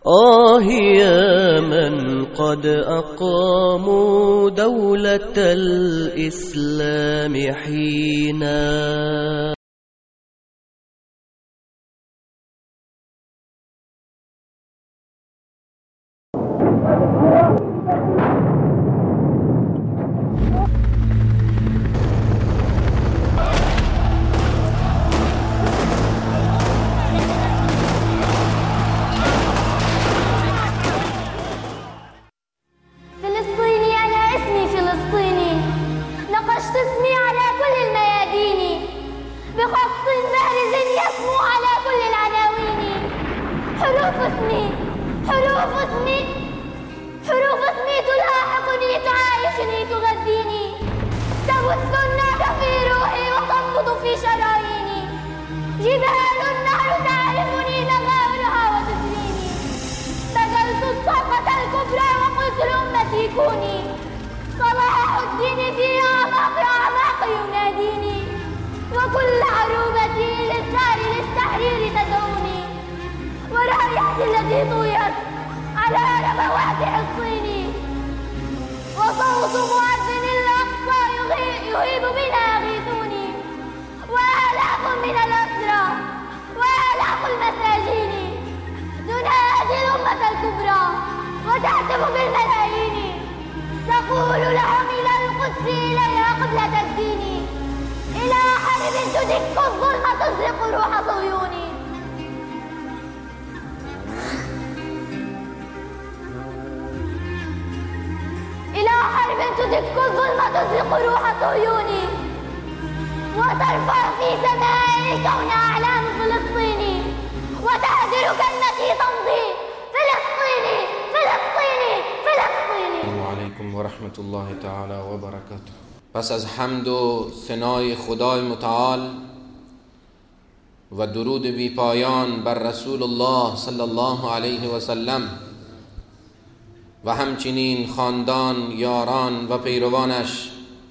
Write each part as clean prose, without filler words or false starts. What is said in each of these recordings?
يا من قد أقاموا دولة الإسلام حينا حروف اسمي تلاحقني تعايشني تغذيني تبث النار في روحي وتنبض في شراييني جبال النهر تعرفني مغامرها وتسريني بذلت الطاقة الكبرى وقلت لأمتي كوني صلاح الدين في أعماق يناديني وكل عروبتي للثار للتحرير تدعوني ورايتي التي طويت على ربوات حصيني وصوت مؤذن الأقصى يهيب بنا أغيثوني وآلاف من الأسرى وآلاف المساجين تنادي الأمة الكبرى وتهتف بالملايين تقول لهم إلى القدس إليها قبلة الدين إلى حرب تدك الظلم تزرق روح صهيوني إلى حرب تدك الظلم تزرق روح صهيوني وترفع في سماء الكون أعلام فلسطيني وتهدر كالتي تمضي فلسطيني فلسطيني فلسطيني. السلام علیکم و رحمت الله تعالی و برکاته. پس از حمد و ثنای خدای متعال و درود بی پایان بر رسول الله صلی الله علیه و سلم و همچنین خاندان، یاران و پیروانش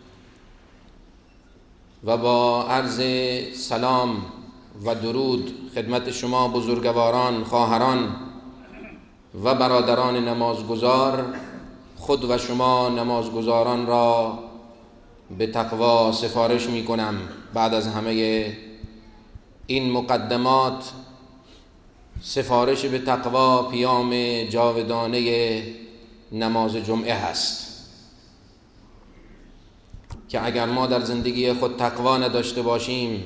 و با عرض سلام و درود خدمت شما بزرگواران، خواهران و برادران نمازگزار، خود و شما نمازگزاران را به تقوا سفارش می کنم. بعد از همه این مقدمات، سفارش به تقوا پیام جاودانه نماز جمعه هست که اگر ما در زندگی خود تقوا نداشته باشیم،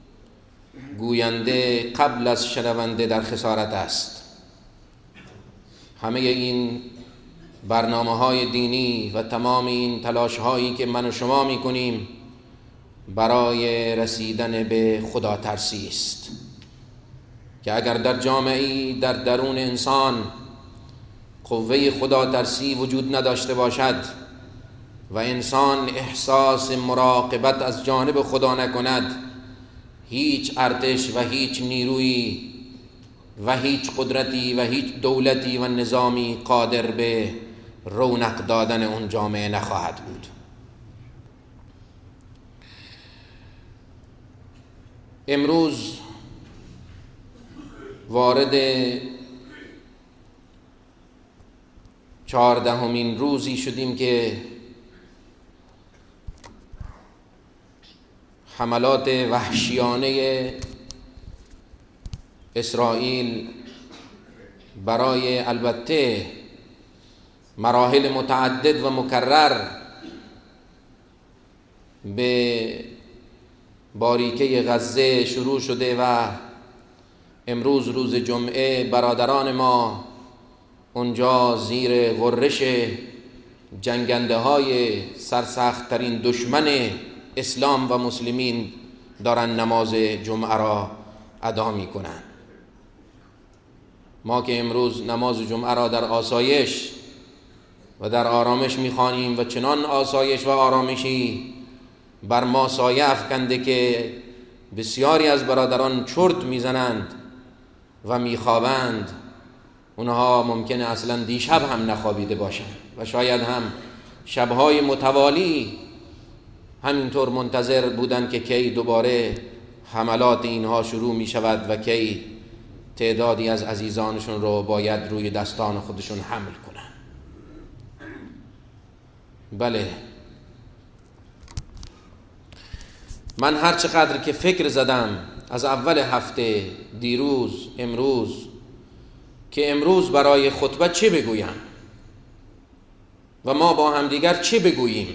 گوینده قبل از شنونده در خسارت است. همه این برنامه‌های دینی و تمام این تلاش‌هایی که من و شما می‌کنیم برای رسیدن به خدا ترسی است که اگر در جامعه‌ای، در درون انسان قوه خدا ترسی وجود نداشته باشد و انسان احساس مراقبت از جانب خدا نکند، هیچ ارتش و هیچ نیرویی و هیچ قدرتی و هیچ دولتی و نظامی قادر به رونق دادن اون جامعه نخواهد بود. امروز وارد 14مین روزی شدیم که حملات وحشیانه اسرائیل برای البته مراحل متعدد و مکرر به باریکه غزه شروع شده و امروز روز جمعه برادران ما اونجا زیر غرش جنگنده های سرسخت ترین دشمن اسلام و مسلمین دارن نماز جمعه را ادا می کنن. ما که امروز نماز جمعه را در آسایش و در آرامش می خوانیم و چنان آسایش و آرامشی بر ما سایه افکنده که بسیاری از برادران چرت می زنند و می خوابند، اونها ممکنه اصلا دیشب هم نخوابیده باشند و شاید هم شبهای متوالی همینطور منتظر بودند که کی دوباره حملات اینها شروع می شود و کی تعدادی از عزیزانشون رو باید روی دستان خودشون حمل کنن. بله، من هر چقدر که فکر زدم از اول هفته، دیروز، امروز، که امروز برای خطبه چه بگویم و ما با همدیگر چه بگوییم،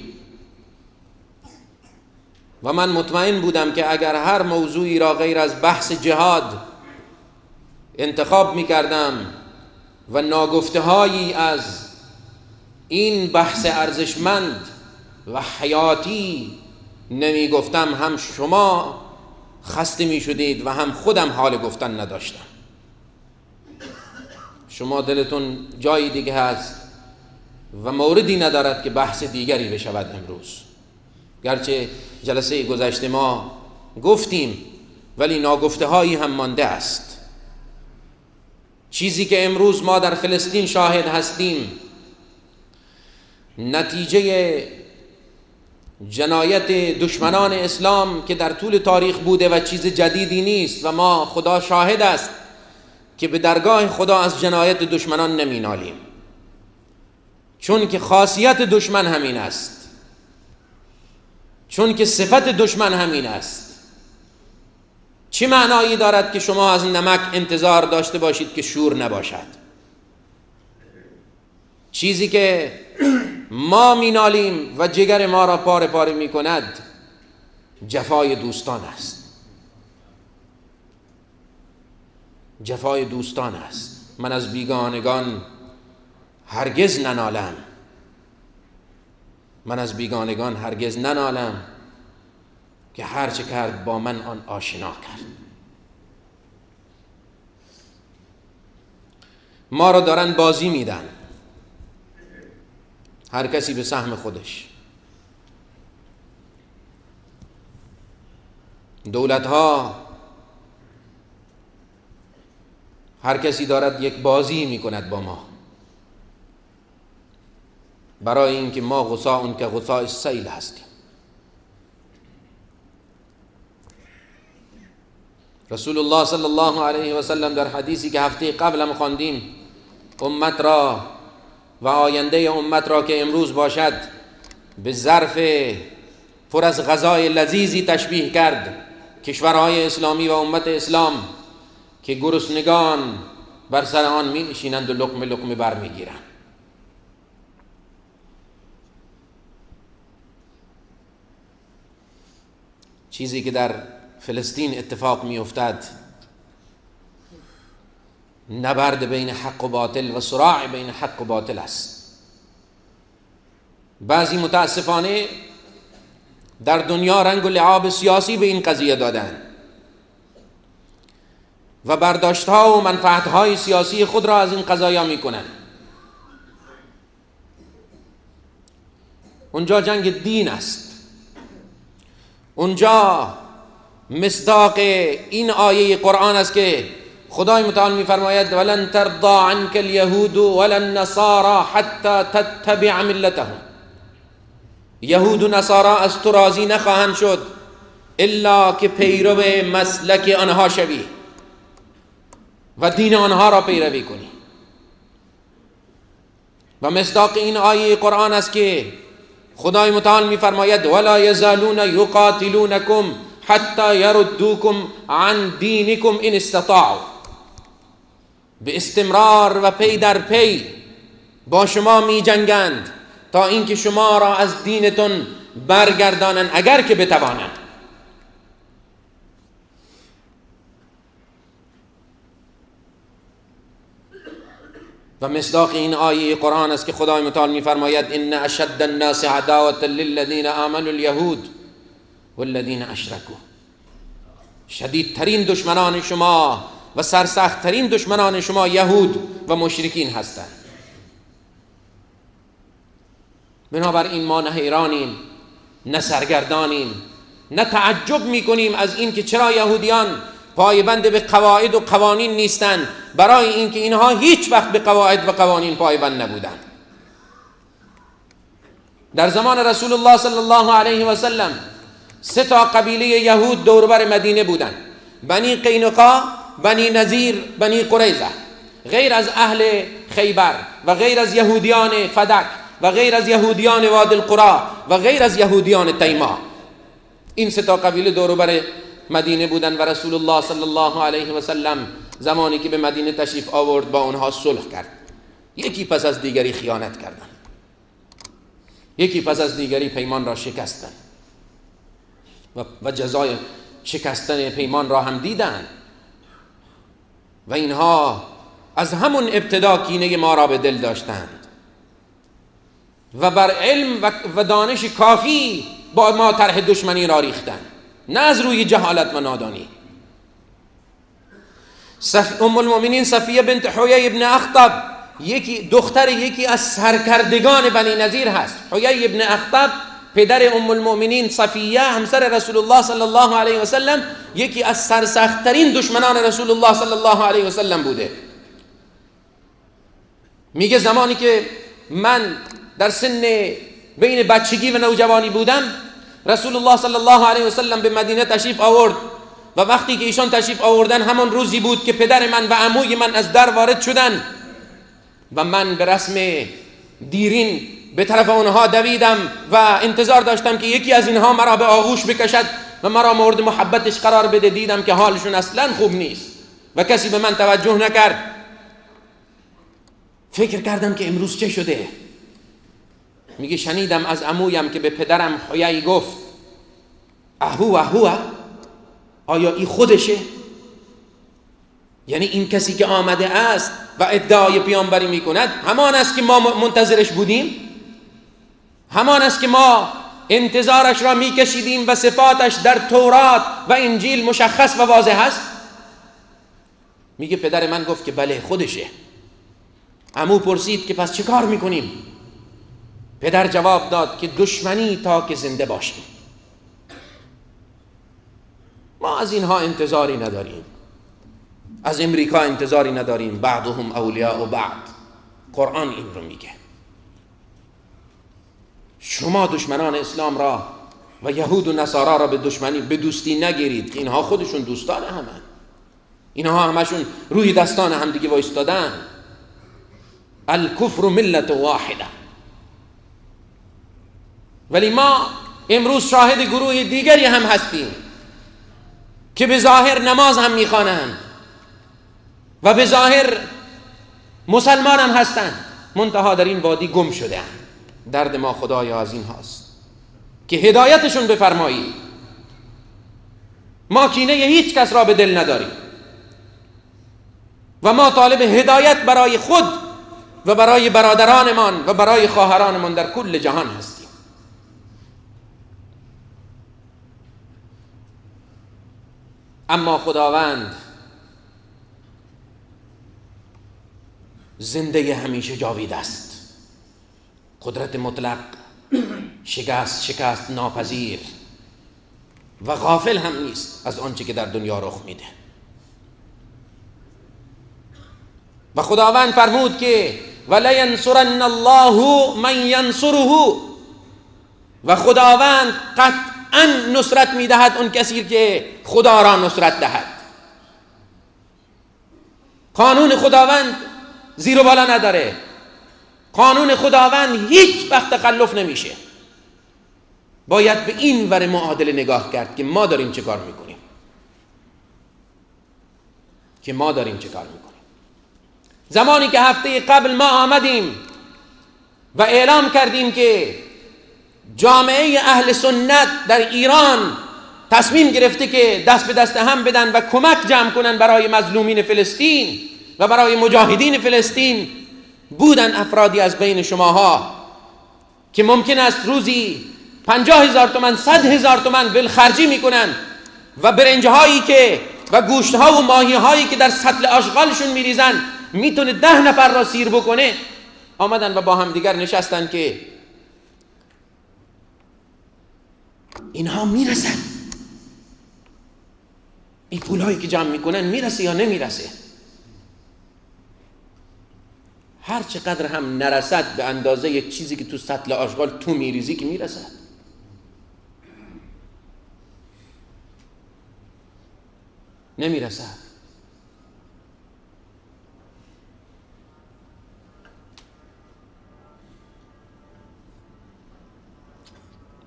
و من مطمئن بودم که اگر هر موضوعی را غیر از بحث جهاد انتخاب می کردم و ناگفته‌هایی از این بحث ارزشمند و حیاتی نمی گفتم، هم شما خسته می شدید و هم خودم حال گفتن نداشتم. شما دلتون جایی دیگه هست و موردی ندارد که بحث دیگری بشود امروز. گرچه جلسه گذشته ما گفتیم ولی ناگفته هایی هم مانده است. چیزی که امروز ما در فلسطین شاهد هستیم نتیجه جنایت دشمنان اسلام که در طول تاریخ بوده و چیز جدیدی نیست و ما خدا شاهد است که به درگاه خدا از جنایت دشمنان نمی نالیم، چون که خاصیت دشمن همین است، چون که صفت دشمن همین است. چه معنایی دارد که شما از نمک انتظار داشته باشید که شور نباشد؟ چیزی که ما مینالیم و جگر ما را پاره پاره می کند جفای دوستان است. جفای دوستان است. من از بیگانگان هرگز ننالم. من از بیگانگان هرگز ننالم که هر چه کرد با من آن آشنا کرد. ما را دارن بازی میدن، هر کسی به سهم خودش. دولت‌ها هر کسی دارد یک بازی میکند با ما برای اینکه ما غثاء که غثاء السیل هستیم. رسول الله صلی الله علیه و سلم در حدیثی که هفته قبل خواندیم امت را و آینده امت را که امروز باشد به ظرف پر از غذای لذیذی تشبیه کرد، کشورهای اسلامی و امت اسلام که گرسنگان بر سر آن می نشینند و لقمه لقمه بر می گیرند. چیزی که در فلسطین اتفاق می افتد نبرد بین حق و باطل و صراع بین حق و باطل است. بعضی متاسفانه در دنیا رنگ و لعاب سیاسی به این قضیه دادن و برداشت‌ها و منفعت‌های سیاسی خود را از این قضایا می‌کنند. اونجا جنگ دین است. اونجا مصداق این آیه قرآن است که خدای متعال می‌فرماید ولن ترضى عنك اليهود ولا النصارى حتى تتبع ملتهم. یهود و نصارا از تو راضی نخواهند شد الا که پیرو مسلک آنها شوی و دین آنها را پیروی کنی. و مصداق این آیه قرآن است که خدای متعال می‌فرماید ولا یزالون یقاتلونکم حتی یردوکم عن دینکم ان استطاعوا. به استمرار و پی در پی با شما می جنگند تا اینکه شما را از دینتون برگردانند اگر که بتوانند. و مصداق این آیه قرآن است که خدای متعال می فرماید ان اشد الناس عداوة للذین آمنوا اليهود والذین اشرکوا. شدیدترین دشمنان شما و سرسختترین دشمنان شما یهود و مشرکین هستند. بنابراین ما نه حیرانیم نه سرگردانیم، نه تعجب میکنیم از این که چرا یهودیان پایبند به قواعد و قوانین نیستند، برای اینکه اینها هیچ وقت به قواعد و قوانین پایبند نبودند. در زمان رسول الله صلی الله علیه و سلم 3 قبیله یهود دوربر مدینه بودند: بنی قینقاع، بنی نذیر، بنی قریظه، غیر از اهل خیبر و غیر از یهودیان فدک و غیر از یهودیان وادی القرا و غیر از یهودیان تیما، این سه تا قبیله دور و بر مدینه بودن و رسول الله صلی الله علیه و سلم زمانی که به مدینه تشریف آورد با اونها صلح کرد. یکی پس از دیگری خیانت کردند، یکی پس از دیگری پیمان را شکستند و جزای شکستن پیمان را هم دیدند و اینها از همون ابتدا کینه ما را به دل داشتند و بر علم و دانش کافی با ما طرح دشمنی را ریختند، نه از روی جهالت و نادانی. ام المؤمنین صفیه بنت حیی ابن اخطب دختر یکی از سرکردگان بنی نذیر هست. حیی ابن اخطب پدر ام المؤمنین صفیه همسر رسول الله صلی الله علیه و سلم یکی از سرسخت‌ترین دشمنان رسول الله صلی الله علیه و سلم بوده. میگه زمانی که من در سن بین بچگی و نوجوانی بودم، رسول الله صلی الله علیه و سلم به مدینه تشریف آورد و وقتی که ایشان تشریف آوردن همان روزی بود که پدر من و عموی من از در وارد شدن و من به رسم دیرین به طرف اونها دویدم و انتظار داشتم که یکی از اینها مرا به آغوش بکشد و مرا مورد محبتش قرار بده. دیدم که حالشون اصلا خوب نیست و کسی به من توجه نکرد. فکر کردم که امروز چه شده. میگه شنیدم از عمویم که به پدرم حیی گفت اهو آیا این خودشه؟ یعنی این کسی که آمده است و ادعای پیامبری میکند همان است که ما منتظرش بودیم، همان است که ما انتظارش را میکشیدیم و صفاتش در تورات و انجیل مشخص و واضح است. میگه پدر من گفت که بله خودشه. عمو پرسید که پس چه کار میکنیم؟ پدر جواب داد که دشمنی تا که زنده باشیم. ما از اینها انتظاری نداریم، از امریکا انتظاری نداریم. بعضهم اولیاء و بعض، قرآن این رو میگه. شما دشمنان اسلام را و یهود و نصارا را به دوستی نگیرید که اینها خودشون دوستان همن، اینها همشون روی دستان هم دیگه وایستادن. الکفر ملت واحده. ولی ما امروز شاهد گروه دیگری هم هستیم که به ظاهر نماز هم میخوانند و به ظاهر مسلمان هم هستند، منتها در این وادی گم شده اند. درد ما خدایا از این هاست که هدایتشون بفرمایی. ما کینه هیچ کس را به دل نداریم و ما طالب هدایت برای خود و برای برادرانمان و برای خواهرانمان در کل جهان هستیم. اما خداوند زنده همیشه جاوید است، قدرت مطلق، شکست ناپذیر و غافل هم نیست از آنچه که در دنیا رخ میده. و خداوند فرمود که وَلَيَنْصُرَنَّ اللَّهُ مَنْ يَنْصُرُهُ، و خداوند قطعا نصرت میدهد اون کسی که خدا را نصرت دهد. قانون خداوند زیر و بالا نداره، قانون خداوند هیچ وقت تخلف نمیشه. باید به این ور معادله نگاه کرد که ما داریم چه کار میکنیم، زمانی که هفته قبل ما آمدیم و اعلام کردیم که جامعه اهل سنت در ایران تصمیم گرفته که دست به دست هم بدن و کمک جمع کنن برای مظلومین فلسطین و برای مجاهدین فلسطین، بودن افرادی از بین شماها که ممکن است روزی 50,000 تومان 100,000 تومان ولخرجی میکنن و برنجهایی که و گوشتها و ماهیهایی که در سطل آشغالشون میریزن میتونه 10 نفر را سیر بکنه. آمدن و با هم دیگر نشستن که اینها میرسن، این پولهایی که جمع میکنن میرسه یا نمیرسه. هر چقدر هم نرسد به اندازه یک چیزی که تو سطل آشغال تو میریزی که میرسد. نمیرسد.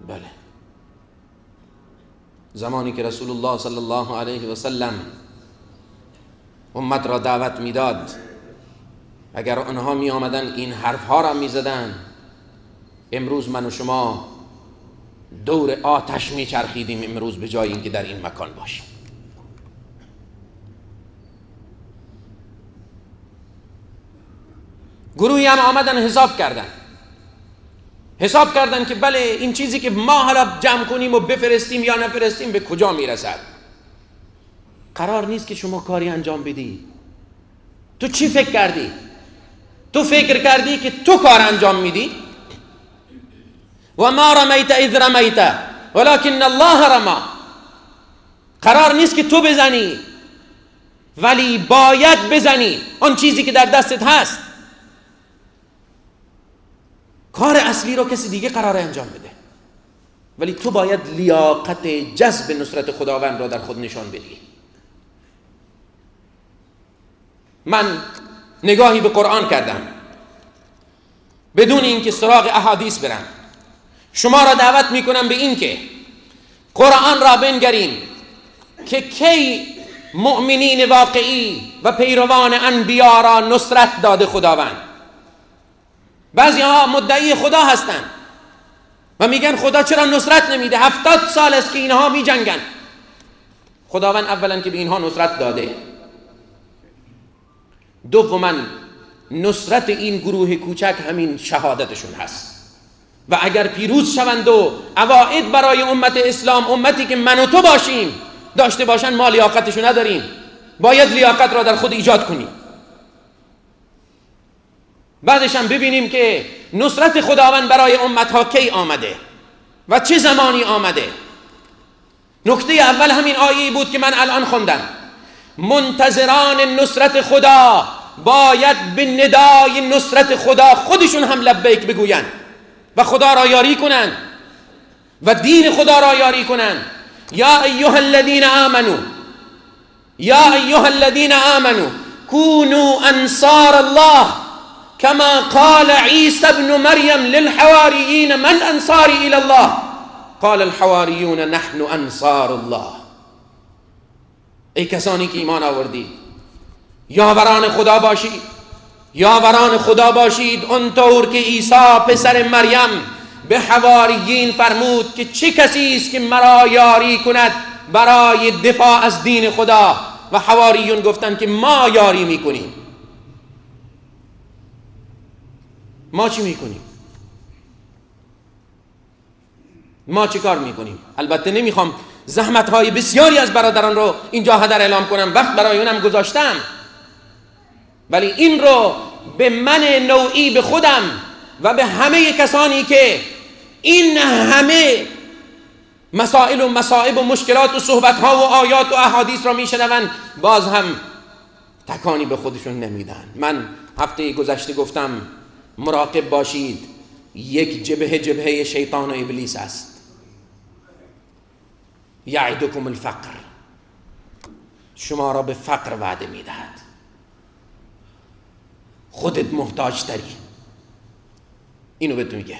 بله، زمانی که رسول الله صلی الله علیه و سلم امت را دعوت میداد، اگر آنها می آمدن این حرفها را می زدن، امروز من و شما دور آتش می چرخیدیم، امروز به جای اینکه در این مکان باشیم. گروهی هم آمدن حساب کردن که بله این چیزی که ما حالا جمع کنیم و بفرستیم یا نفرستیم به کجا میرسد. قرار نیست که شما کاری انجام بدی. تو چی فکر کردی؟ تو فکر کردی که تو کار انجام میدی؟ و ما رمیت اذ رمیت ولکن الله رما. قرار نیست که تو بزنی، ولی باید بزنی آن چیزی که در دستت هست. کار اصلی رو کسی دیگه قرار انجام بده، ولی تو باید لیاقت جذب نصرت خداوند را در خود نشان بدی. من نگاهی به قرآن کردم بدون اینکه سراغ احادیث برم. شما را دعوت میکنم به این که قرآن را بنگریم که کی مؤمنین واقعی و پیروان انبیا را نصرت داده خداوند. بعضی ها مدعی خدا هستند و میگن خدا چرا نصرت نمیده؟ 70 سال است که اینها می جنگن. خداوند اولا که به اینها نصرت داده، دوما نصرت این گروه کوچک همین شهادتشون هست. و اگر پیروز شوند و عواید برای امت اسلام، امتی که من و تو باشیم، داشته باشن، ما لیاقتشو نداریم. باید لیاقت را در خود ایجاد کنیم. بعدش هم ببینیم که نصرت خداوند برای امتها کی آمده و چه زمانی آمده. نکته اول همین آیه بود که من الان خوندم. منتظران نصرت خدا باید به ندای نصرت خدا خودشون هم لبیک بگوین و خدا را یاری کنن و دین خدا را یاری کنن. یا ایها الذین آمنو، یا ایها الذین آمنو کونوا انصار الله كما قال عيسى ابن مريم للحواريين من انصاري الى الله قال الحواریون نحن انصار الله. ای کسانی که ایمان آوردید، یاوران خدا باشید، یاوران خدا باشید، اونطور که عیسی پسر مریم به حواریین فرمود که چه کسی است که مرا یاری کند برای دفاع از دین خدا؟ و حواریون گفتند که ما یاری میکنیم. ما چی میکنیم؟ ما چی کار میکنیم؟ البته نمیخوام زحمتهای بسیاری از برادران رو اینجا هدر اعلام کنم، وقت برای اونم گذاشتم، ولی این رو به من نوعی، به خودم و به همه کسانی که این همه مسائل و مصائب و مشکلات و صحبتها و آیات و احادیث را میشنوند، باز هم تکانی به خودشون نمیدن. من هفته گذشته گفتم مراقب باشید، یک جبهه شیطان و ابلیس است. یعدکم الفقر، شما را به فقر وعده میدهد. خودت محتاج تری، اینو بهت میگه.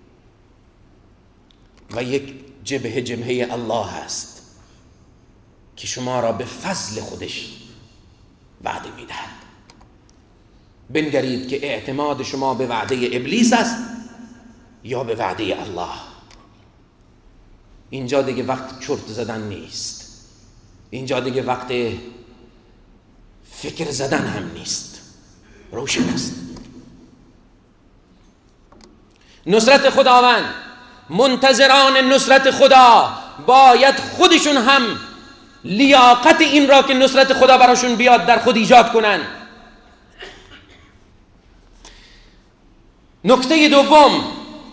و یک جبهه الله هست که شما را به فضل خودش وعده میدهد. بنگرید که اعتماد شما به وعده ابلیس است یا به وعده الله. اینجا دیگه وقت چرت زدن نیست، اینجا دیگه وقت فکر زدن هم نیست، روشن است. نصرت خداوند، منتظران نصرت خدا باید خودشون هم لیاقت این را که نصرت خدا براشون بیاد در خود ایجاد کنن. نکته دوم،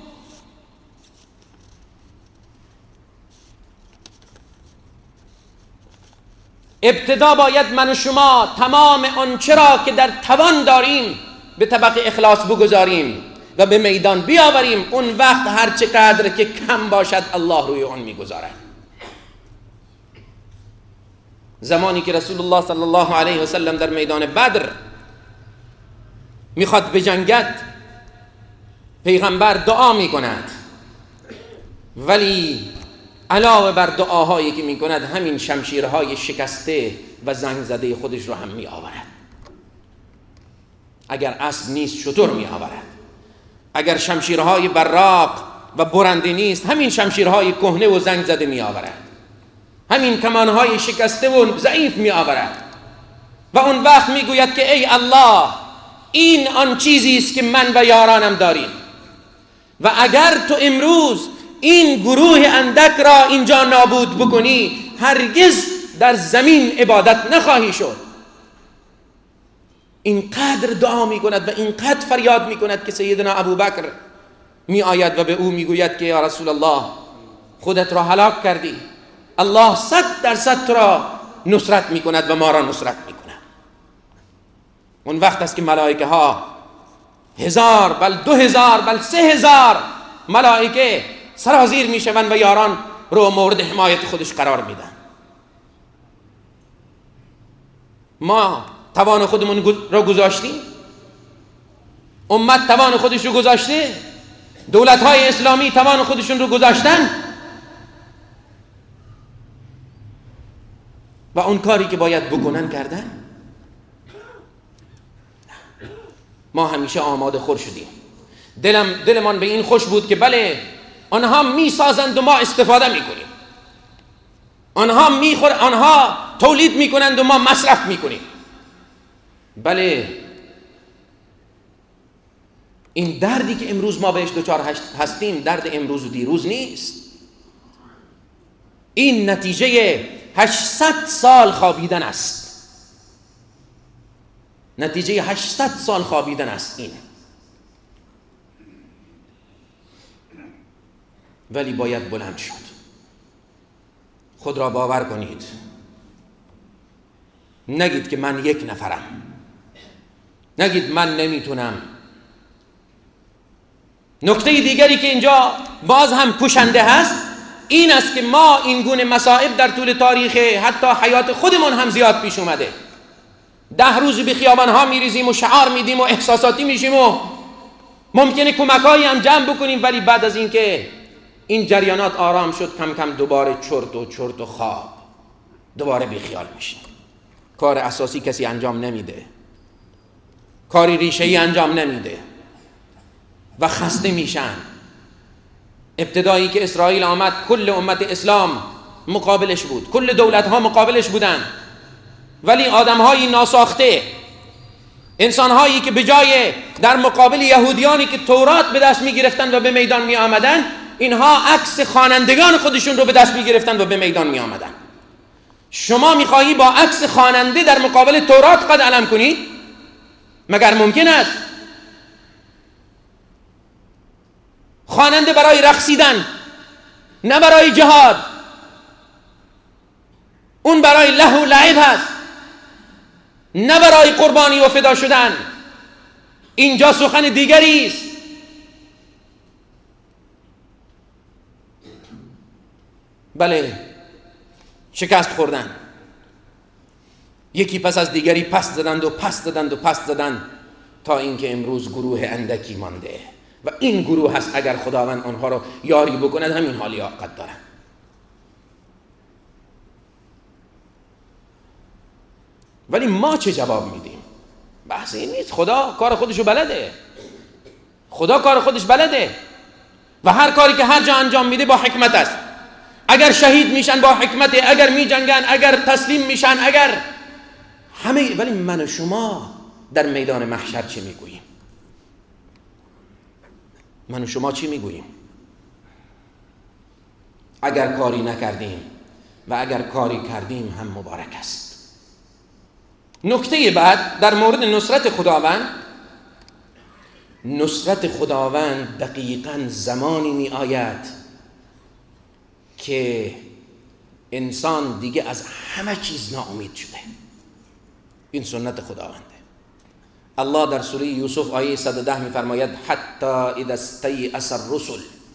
ابتدا باید من و شما تمام آنچه را که در توان داریم به طبق اخلاص بگذاریم و به میدان بیاوریم. اون وقت هر چقدر که کم باشد الله روی اون میگذارد. زمانی که رسول الله صلی الله علیه و سلم در میدان بدر میخواد بجنگد، پیغمبر دعا میکند ولی علاوه بر دعاهایی که میکند همین شمشیرهای شکسته و زنگ زده خودش رو هم می آورد. اگر اسب نیست شتر می آورد. اگر شمشیرهای براق و برنده نیست همین شمشیرهای کهنه و زنگ زده می آورد. همین کمانهای شکسته و ضعیف می آورد و اون وقت می گوید که ای الله، این آن چیزی است که من و یارانم داریم و اگر تو امروز این گروه اندک را اینجا نابود بکنی هرگز در زمین عبادت نخواهی شد. اینقدر دعا می کند و اینقدر فریاد می کند که سیدنا ابوبکر می آید و به او می گوید که یا رسول الله، خودت را هلاک کردی، الله 100% تو را نصرت می کند و ما را نصرت می کند. اون وقت است که ملائکه ها 1000 بل 2000 بل 3000 ملائکه سرازیر می شوند و یاران رو مورد حمایت خودش قرار میدن. ما توان خودمون رو گذاشتیم، امت توان خودش رو گذاشته، دولت‌های اسلامی توان خودشون رو گذاشتن و اون کاری که باید بکنن کردن. ما همیشه آماده خور شدیم. دلمان به این خوش بود که بله آنها میسازند و ما استفاده میکنیم، آنها تولید میکنند و ما مصرف میکنیم. بله این دردی که امروز ما بهش دچار هستیم درد امروز و دیروز نیست. این نتیجه 800 سال خوابیدن است. نتیجه 800 سال خوابیدن است این. ولی باید بلند شد. خود را باور کنید. نگید که من یک نفرم، نگید من نمیتونم. نکته دیگری که اینجا باز هم کشنده هست این است که ما این گونه مصائب در طول تاریخ حتی حیات خودمون هم زیاد پیش اومده. 10 روز به خیابانها میریزیم و شعار میدیم و احساساتی میشیم و ممکنه کمکایی هم جمع بکنیم، ولی بعد از اینکه این جریانات آرام شد کم کم دوباره چرت و خواب، دوباره بیخیال میشیم. کار اساسی کسی انجام نمیده، کاری ریشه‌ای انجام نمیده و خسته میشن. ابتدایی که اسرائیل آمد کل امت اسلام مقابلش بود، کل دولت‌ها مقابلش بودن، ولی آدم‌های ناساخته، انسان‌هایی که به جای در مقابل یهودیانی که تورات به دست می‌گرفتن و به میدان می‌آمدن، اینها عکس خوانندگان خودشون رو به دست می‌گرفتن و به میدان می‌آمدن. شما می‌خواهی با عکس خواننده در مقابل تورات قد علم کنی؟ مگر ممکن است؟ خواننده برای رقصیدن، نه برای جهاد. اون برای لهو و لعب هست، نه برای قربانی و فدا شدن. اینجا سخن دیگری است. بله شکست خوردن، یکی پس از دیگری پس زدند و پس زدند و پس زدند تا اینکه امروز گروه اندکی مانده و این گروه هست اگر خداوند آنها رو یاری بکند همین حال لیاقت دارن. ولی ما چه جواب میدیم؟ بحث این نیست. خدا کار خودشو بلده، خدا کار خودش بلده و هر کاری که هر جا انجام میده با حکمت است. اگر شهید میشن با حکمته، اگر میجنگن، اگر تسلیم میشن، اگر همه. ولی من و شما در میدان محشر چی میگوییم؟ من و شما چی میگوییم؟ اگر کاری نکردیم و اگر کاری کردیم هم مبارک است. نکته بعد در مورد نصرت خداوند، نصرت خداوند دقیقاً زمانی می آید که انسان دیگه از همه چیز ناامید شده. این سنت خداونده. الله در سوره یوسف آیه 110 می فرماید حتی اذا استیأس الرسل.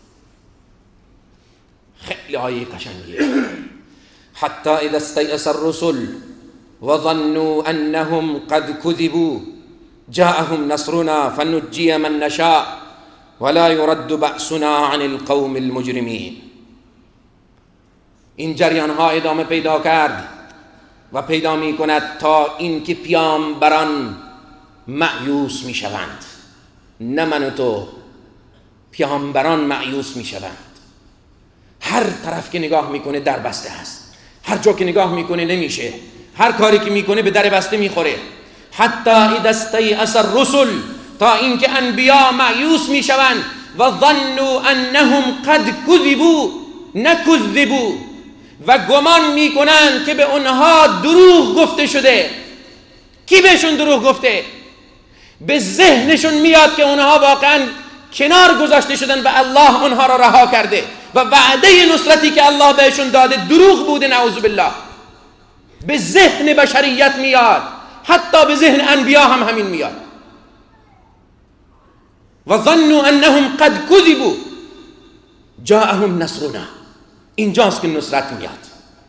خیلی آیه قشنگیه. حتی اذا استیأس الرسل وظنوا انهم قد كذبوا جاءهم نصرنا فنجي من نشاء ولا يرد بأسنا عن القوم المجرمين. این جریان ها ادامه پیدا کرد و پیدا می کند تا اینکه پیامبران مایوس می شوند. نه من و تو، پیامبران مایوس می شوند. هر طرف که نگاه میکنه در بسته است، هر جا که نگاه میکنه نمیشه، هر کاری که میکنه به در بسته میخوره. حتی اذا استیأس الرسل، تا اینکه انبیا مایوس میشوند و ظنوا انهم قد کذبوا و گمان میکنند که به اونها دروغ گفته شده. کی بهشون دروغ گفته؟ به ذهنشون میاد که اونها واقعا کنار گذاشته شدن و الله اونها را رها کرده و وعده نصرتی که الله بهشون داده دروغ بوده. نعوذ بالله. به ذهن بشریت میاد، حتی به ذهن انبیا هم همین میاد. و ظنوا انهم قد کذبوا جاءهم نصرنا. اینجاست که نصرت میاد،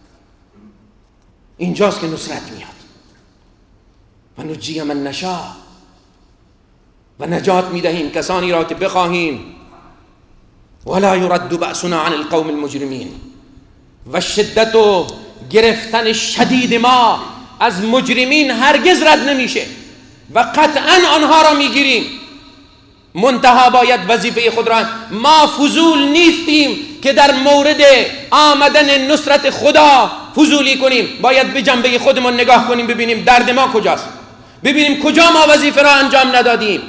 اینجاست که نصرت میاد. و نجی من نشاء، و نجات میدهیم کسانی را که بخواهیم. ولا يرد بأسنا عن القوم المجرمين. و شدت و گرفتن شدید ما از مجرمین هرگز رد نمیشه و قطعا آنها را میگیریم. منتها باید وظیفه خود را، ما فضول نیستیم که در مورد آمدن نصرت خدا فضولی کنیم. باید به جنبه خودمون نگاه کنیم، ببینیم درد ما کجاست، ببینیم کجا ما وظیفه را انجام ندادیم.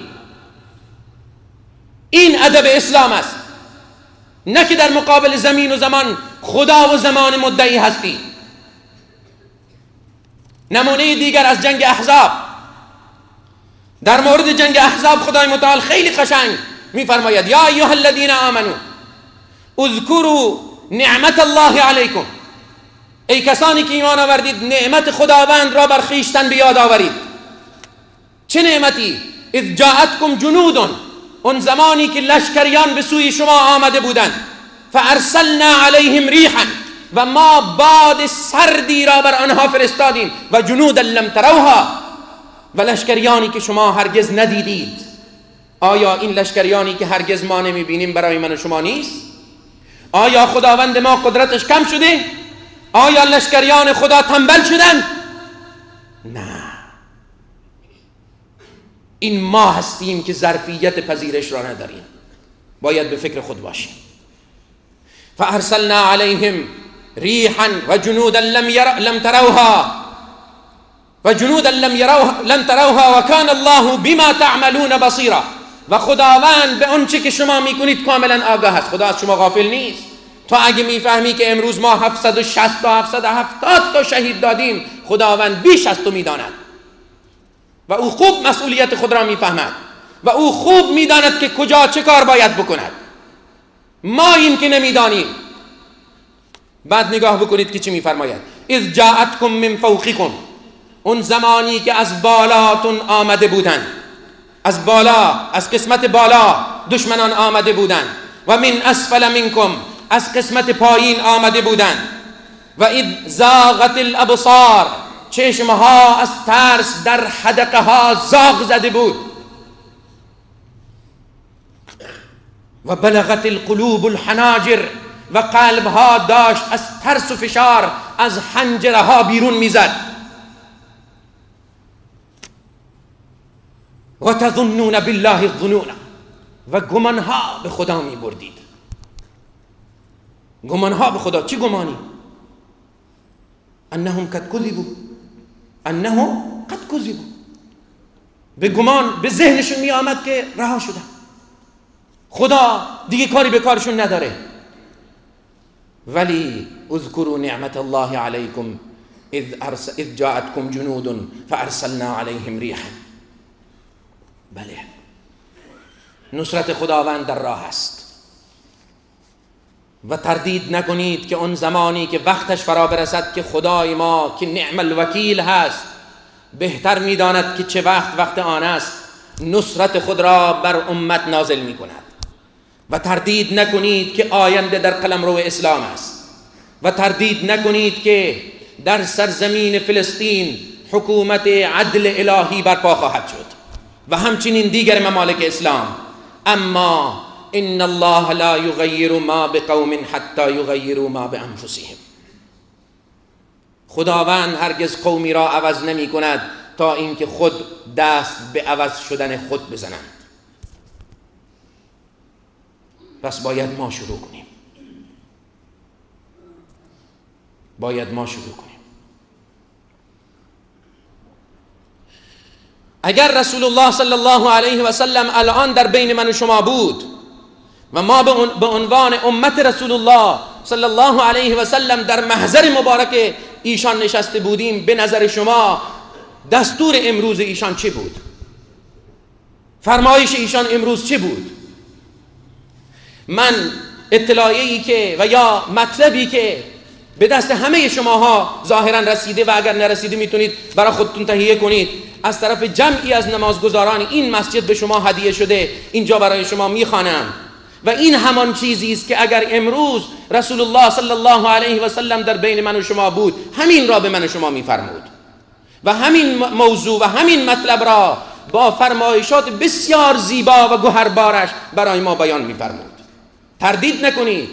این ادب اسلام است، نه که در مقابل زمین و زمان خدا و زمان مدعی هستی. نمونه دیگر از جنگ احزاب. در مورد جنگ احزاب خدای متعال خیلی قشنگ میفرماید یا ایها الذین آمنوا اذکروا نعمت الله علیکم. ای کسانی که ایمان آوردید نعمت خداوند را بر خویشتن به یاد آورید. چه نعمتی؟ اذ جاءتکم جنود، اون زمانی که لشکریان به سوی شما آمده بودند. فارسلنا علیهم ریحا، و ما باد سردی را بر آنها فرستادیم. و جنودا لم تروها، و لشکریانی که شما هرگز ندیدید. آیا این لشکریانی که هرگز ما نمیبینیم برای من و شما نیست؟ آیا خداوند ما قدرتش کم شده؟ آیا لشکریان خدا تنبل شدن؟ نه، این ما هستیم که ظرفیت پذیرش را نداریم. باید به فکر خود باشیم. فارسلنا علیهم ریحا و جنودا لم تروها و جنودا لم تروها و کان الله بما تعملون بصیرا. و خداوند به آنچه که شما میکنید کاملا آگاه است. خدا از شما غافل نیست. تو اگه میفهمی که امروز ما 760 تا 770 تا شهید دادیم، خداوند بیش از تو میداند و او خوب مسئولیت خود را میفهمد و او خوب میداند که کجا چه کار باید بکند. ما این که نمیدانیم. بعد نگاه بکنید که چی میفرماید. اذ جاءتکم من فوقکم، اون زمانی که از بالاتون آمده بودند، از بالا، از قسمت بالا دشمنان آمده بودند. و من اسفل منکم، از قسمت پایین آمده بودند. و اذ زاغت الابصار، چشمها از ترس در حدقه ها زاغ زده بود. و بلغت القلوب الحناجر، و قلبها داشت از ترس و فشار از حنجره ها بیرون میزد. و تظنون بالله الظنون، و گمانها به خدا می بردید. گمانها به خدا. چی گمانی؟ انهم قد کذبوا، انهم قد کذبوا. به گمان به ذهنشون می آمد که رها شدن، خدا دیگه کاری به کارشون نداره. ولی اذکروا نعمت الله علیکم اذ جاءتکم جنود فارسلنا علیهم ریحا. بله، نصرت خداوند در راه است و تردید نکنید که اون زمانی که وقتش فرا برسد که خدای ما که نعم الوکیل هست بهتر میداند که چه وقت آن است، نصرت خود را بر امت نازل می کند. و تردید نکنید که آینده در قلمرو اسلام است و تردید نکنید که در سرزمین فلسطین حکومت عدل الهی برپا خواهد شد و همچنین دیگر ممالک اسلام. اما ان الله لا یغیر ما بقوم حتی یغیروا ما بانفسهم. خداوند هرگز قومی را عوض نمی کند تا اینکه خود دست به عوض شدن خود بزنند. پس باید ما شروع کنیم. اگر رسول الله صلی الله علیه و سلم الان در بین من و شما بود و ما به عنوان امت رسول الله صلی الله علیه و سلم در محضر مبارک ایشان نشسته بودیم، به نظر شما دستور امروز ایشان چه بود؟ فرمایش ایشان امروز چه بود؟ من اطلاعیه‌ای که و یا مطلبی که به دست همه شماها ظاهرا رسیده و اگر نرسیده میتونید برای خودتون تهیه کنید، از طرف جمعی از نمازگزاران این مسجد به شما هدیه شده، اینجا برای شما میخوانم و این همان چیزی است که اگر امروز رسول الله صلی الله علیه و سلم در بین من و شما بود، همین را به من و شما میفرمود و همین موضوع و همین مطلب را با فرمایشات بسیار زیبا و گوهربارش برای ما بیان میفرمود. تردید نکنید.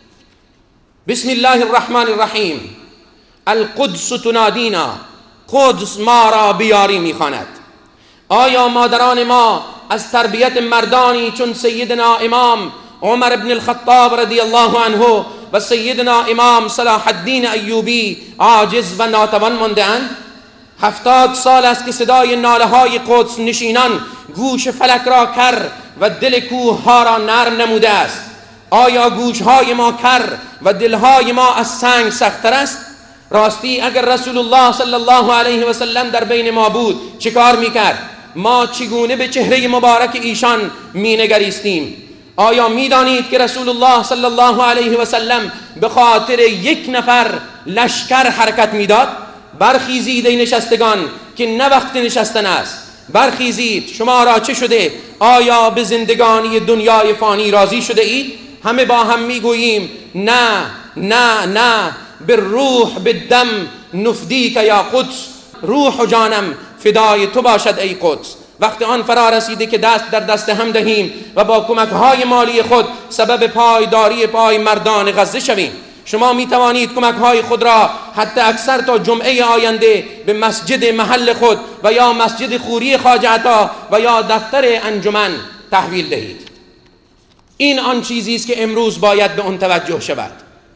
بسم الله الرحمن الرحیم. القدس تنادینا، قدس ما را بیاری میخواند. آیا مادران ما از تربیت مردانی چون سیدنا امام عمر بن الخطاب رضی الله عنه و سیدنا امام صلاح الدین ایوبی عاجز و ناتوان مانده‌اند؟ 70 سال است که صدای ناله های قدس نشینان گوش فلک را کر و دل کوه ها را نرم نموده است. آیا گوش های ما کر و دل های ما از سنگ سخت‌تر است؟ راستی اگر رسول الله صلی الله علیه و سلم در بین ما بود چه کار میکرد؟ ما چگونه به چهره مبارک ایشان مینگریستیم؟ آیا میدانید که رسول الله صلی الله علیه و سلم به خاطر یک نفر لشکر حرکت میداد؟ برخیزید ای نشستگان که نه وقت نشستن است. برخیزید. شما را چه شده؟ آیا به زندگانی دنیای فانی راضی شده اید؟ همه با هم میگوییم نه نه نه، به روح به دم نفدیک یا قدس، روح و جانم فدای تو باشد ای قدس. وقت آن فرا رسیده که دست در دست هم دهیم و با کمک‌های مالی خود سبب پایداری پای مردان غزه شویم. شما می توانید کمک‌های خود را حتی اکثر تا جمعه آینده به مسجد محل خود و یا مسجد خوری خواجه عطا و یا دفتر انجمن تحویل دهید. این آن چیزی است که امروز باید به آن توجه شود.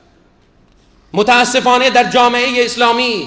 متاسفانه در جامعه اسلامی،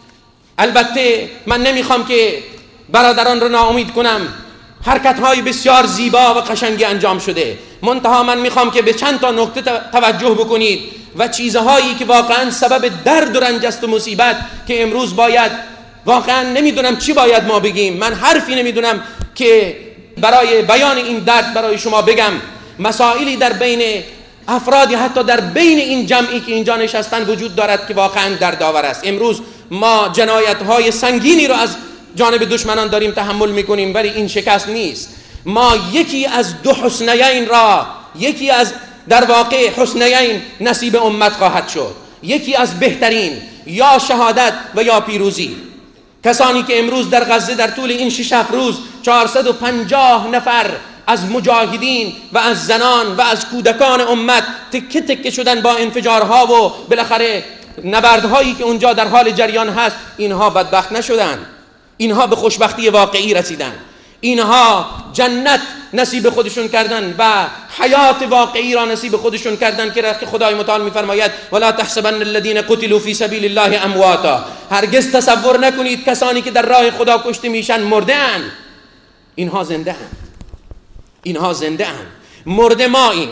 البته من نمیخوام که برادران رو ناامید کنم، حرکت‌های بسیار زیبا و قشنگی انجام شده، منتها من میخوام که به چند تا نکته توجه بکنید و چیزهایی که واقعا سبب درد و رنج است و مصیبت که امروز باید، واقعا نمیدونم چی باید ما بگیم، من حرفی نمیدونم که برای بیان این درد برای شما بگم. مسائلی در بین افرادی حتی در بین این جمعی که اینجا نشستن وجود دارد که واقعا دردآور است. امروز ما جنایت‌های سنگینی رو از جانب دشمنان داریم تحمل میکنیم، ولی این شکست نیست. ما یکی از دو حسنیین را، یکی از در واقع حسنیین نصیب امت خواهد شد، یکی از بهترین، یا شهادت و یا پیروزی. کسانی که امروز در غزه در طول این 6 روز 450 نفر از مجاهدین و از زنان و از کودکان امت تکه تکه شدن با انفجارها و بالاخره نبردهایی که اونجا در حال جریان هست، اینها بدبخت نشدن، اینها به خوشبختی واقعی رسیدن، اینها جنت نصیب خودشون کردن و حیات واقعی را نصیب خودشون کردن که خدای متعال میفرماید ولا تحسبن الذين قتلوا في سبيل الله امواتا. هرگز تصور نکنید کسانی که در راه خدا کشته میشن مرده اند. اینها زنده اند، اینها زنده اند. مرده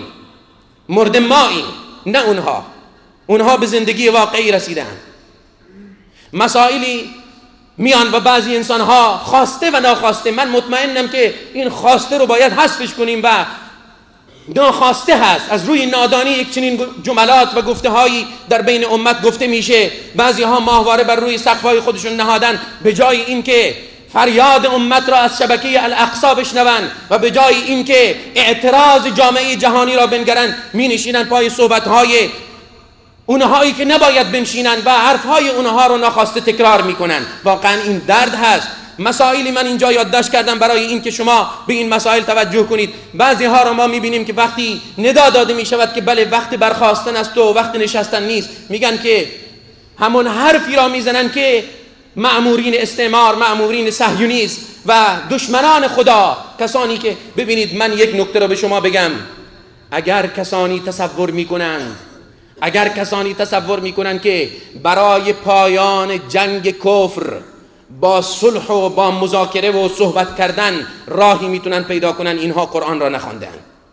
ما این نه اونها به زندگی واقعی رسیدن. مسائلی میان و بعضی انسانها خواسته و ناخواسته، من مطمئنم که این خواسته رو باید حذفش کنیم و ناخواسته هست، از روی نادانی یک چنین جملات و گفته هایی در بین امت گفته میشه. بعضی ها ماهواره بر روی سقف‌های خودشون نهادن، به جای اینکه فریاد امت را از شبکه الاقصی بشنون و به جای اینکه اعتراض جامعه جهانی را بنگرن، می نشینن پای صحبت‌های اونهایی که نباید بنشینن و حرفهای اونها رو ناخواسته تکرار میکنن. واقعا این درد هست. مسائلی من اینجا یادداشت کردم برای این که شما به این مسائل توجه کنید. بعضی ها رو ما میبینیم که وقتی ندا داده میشود که بله وقت برخاستن است و وقت نشستن نیست، میگن که همون حرفی را میزنن که مأمورین استعمار، مأمورین صهیونیسم و دشمنان خدا، کسانی که ببینید من یک نکته را به شما بگم، اگر کسانی تصور میکنن که برای پایان جنگ کفر با صلح و با مذاکره و صحبت کردن راهی میتونن پیدا کنن، اینها قرآن را نخواندن.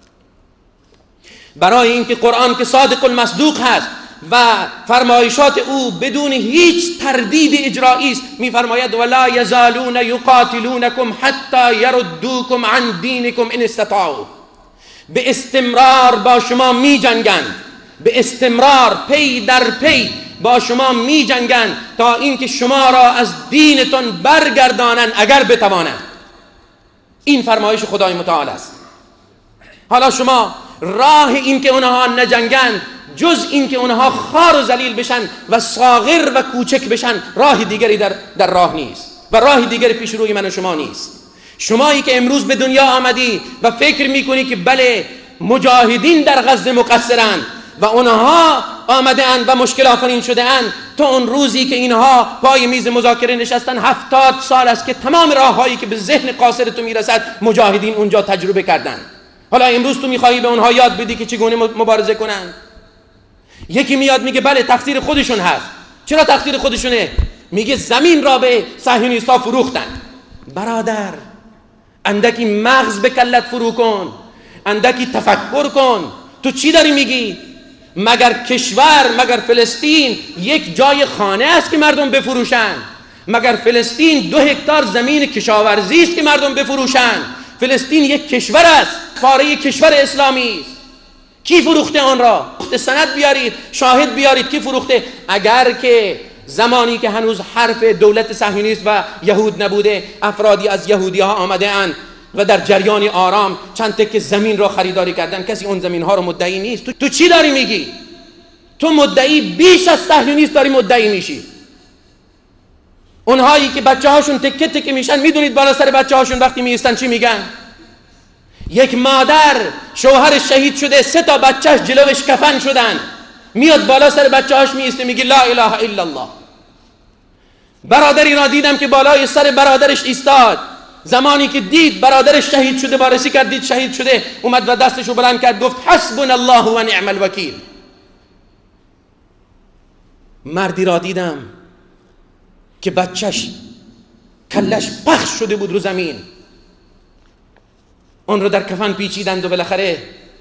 برای اینکه قرآن که صادق المصدوق هست و فرمایشات او بدون هیچ تردید اجرایی است، میفرماید ولا یزالون یقاتلونکم حتی یردوکم عن دینکم ان استطاعوا، به استمرار با شما می جنگند، به استمرار پی در پی با شما می جنگند تا اینکه شما را از دینتون برگردانند اگر بتوانند. این فرمایش خدای متعال است. حالا شما راه این که اونها نجنگند جز این که اونها خار و ذلیل بشن و صاغر و کوچک بشن راه دیگری در راه نیست و راه دیگری پیش روی من و شما نیست. شمایی که امروز به دنیا آمدی و فکر میکنی که بله مجاهدین در غزه مقصرند و اونها آمده اند و مشکل آفرین شده اند، تو اون روزی که اینها پای میز مذاکره نشستن 70 سال است که تمام راههایی که به ذهن قاصر تو میرسد مجاهدین اونجا تجربه کردند. حالا امروز تو میخوایی به اونها یاد بدی که چگونه مبارزه کنند؟ یکی میاد میگه بله تقصیر خودشون هست. چرا تقصیر خودشونه؟ میگه زمین را به صهیونیست‌ها فروختن. برادر اندکی مغز به کلت فرو کن، اندکی تفکر کن. تو چی داری میگی؟ مگر کشور، مگر فلسطین یک جای خانه است که مردم بفروشن؟ مگر فلسطین 2 هکتار زمین کشاورزی است که مردم بفروشن؟ فلسطین یک کشور است، پاره کشور اسلامی است. کی فروخته آن را؟ سند بیارید، شاهد بیارید کی فروخته. اگر که زمانی که هنوز حرف دولت صهیونیست و یهود نبوده، افرادی از یهودی ها آمده اند و در جریان آرام چند تکه زمین را خریداری کردن، کسی اون زمین ها رو مدعی نیست. تو چی داری میگی؟ تو مدعی بیش از صهیونیست داری مدعی میشی. اونهایی که بچه هاشون تکه تکه میشن، میدونید بالا سر بچه هاشون وقتی میستن چی میگن؟ یک مادر شوهر شهید شده 3 تا بچهش جلوش کفن شدن، میاد بالا سر بچه هاش میسته میگه لا اله الا الله. برادری را دیدم که بالای سر برادرش ایستاد، زمانی که دید برادرش شهید شده، وارسی کرد دید شهید شده، اومد و دستشو بلند کرد گفت حسبنا الله و نعم الوکیل. مردی را دیدم که بچهش کلش پخش شده بود رو زمین، اون رو در کفن پیچیدند و بالاخره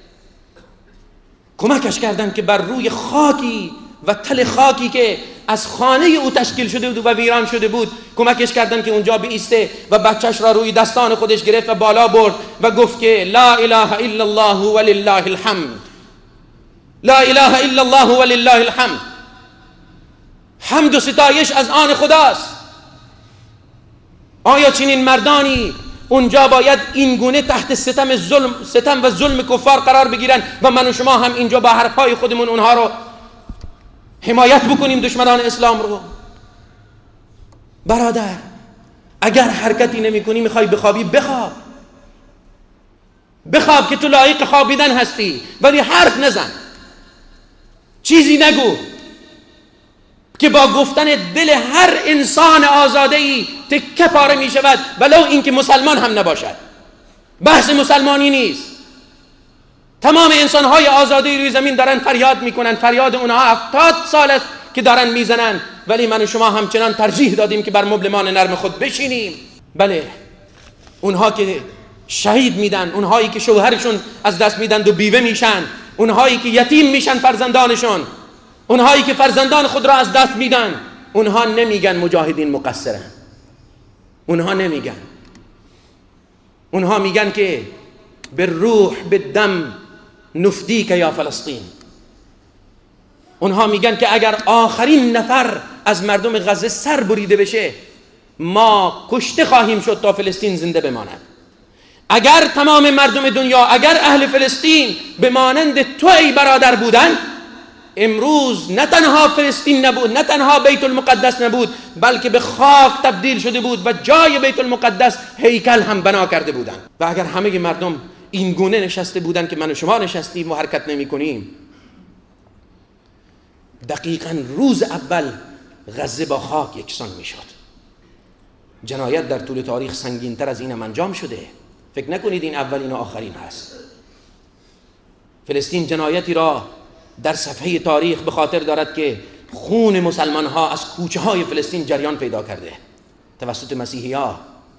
کمکش کردند که بر روی خاکی و تل خاکی که از خانه او تشکیل شده بود و ویران شده بود کمکش کردند که اونجا بایسته و بچهش را روی دستان خودش گرفت و بالا برد و گفت که لا اله الا الله ولله الحمد، لا اله الا الله ولله الحمد. حمد و ستایش از آن خداست. آیا چنین مردانی اونجا باید این گونه تحت ستم و ظلم کفار قرار بگیرن و من و شما هم اینجا با حرفهای خودمون اونها رو حمایت بکنیم، دشمنان اسلام رو؟ برادر اگر حرکتی نمی کنی، میخوای بخوابی، بخواب که تو لایق خوابیدن هستی، ولی حرف نزن، چیزی نگو که با گفتن دل هر انسان آزاده‌ای تکه پاره می شود، ولو اینکه مسلمان هم نباشد. بحث مسلمانی نیست. تمام انسان‌های آزاده روی زمین دارن فریاد میکنن، فریاد اونها 70 سال است که دارن میزنن، ولی من و شما همچنان ترجیح دادیم که بر مبلمان نرم خود بشینیم. بله اونها که شهید میدن، اونهایی که شوهرشون از دست میدن و بیوه میشن، اونهایی که یتیم میشن فرزندانشون، اونهایی که فرزندان خود را از دست میدن، اونها نمیگن مجاهدین مقصرن. اونها نمیگن. اونها میگن که به روح به دم نفدیک یا فلسطین. اونها میگن که اگر آخرین نفر از مردم غزه سر بریده بشه، ما کشته خواهیم شد تا فلسطین زنده بماند. اگر تمام مردم دنیا، اگر اهل فلسطین به مانند تو ای برادر بودن، امروز نه تنها فلسطین نبود، نه تنها بیت المقدس نبود، بلکه به خاک تبدیل شده بود و جای بیت المقدس هیکل هم بنا کرده بودن. و اگر همه مردم این گونه نشسته بودن که من و شما نشستیم و حرکت نمی کنیم، دقیقاً روز اول غزه با خاک یکسان میشد. جنایت در طول تاریخ سنگین‌تر از اینم انجام شده. فکر نکنید این اولین و آخرین هست. فلسطین جنایتی را در صفحه تاریخ به خاطر دارد که خون مسلمان ها از کوچه های فلسطین جریان پیدا کرده توسط مسیحی ها.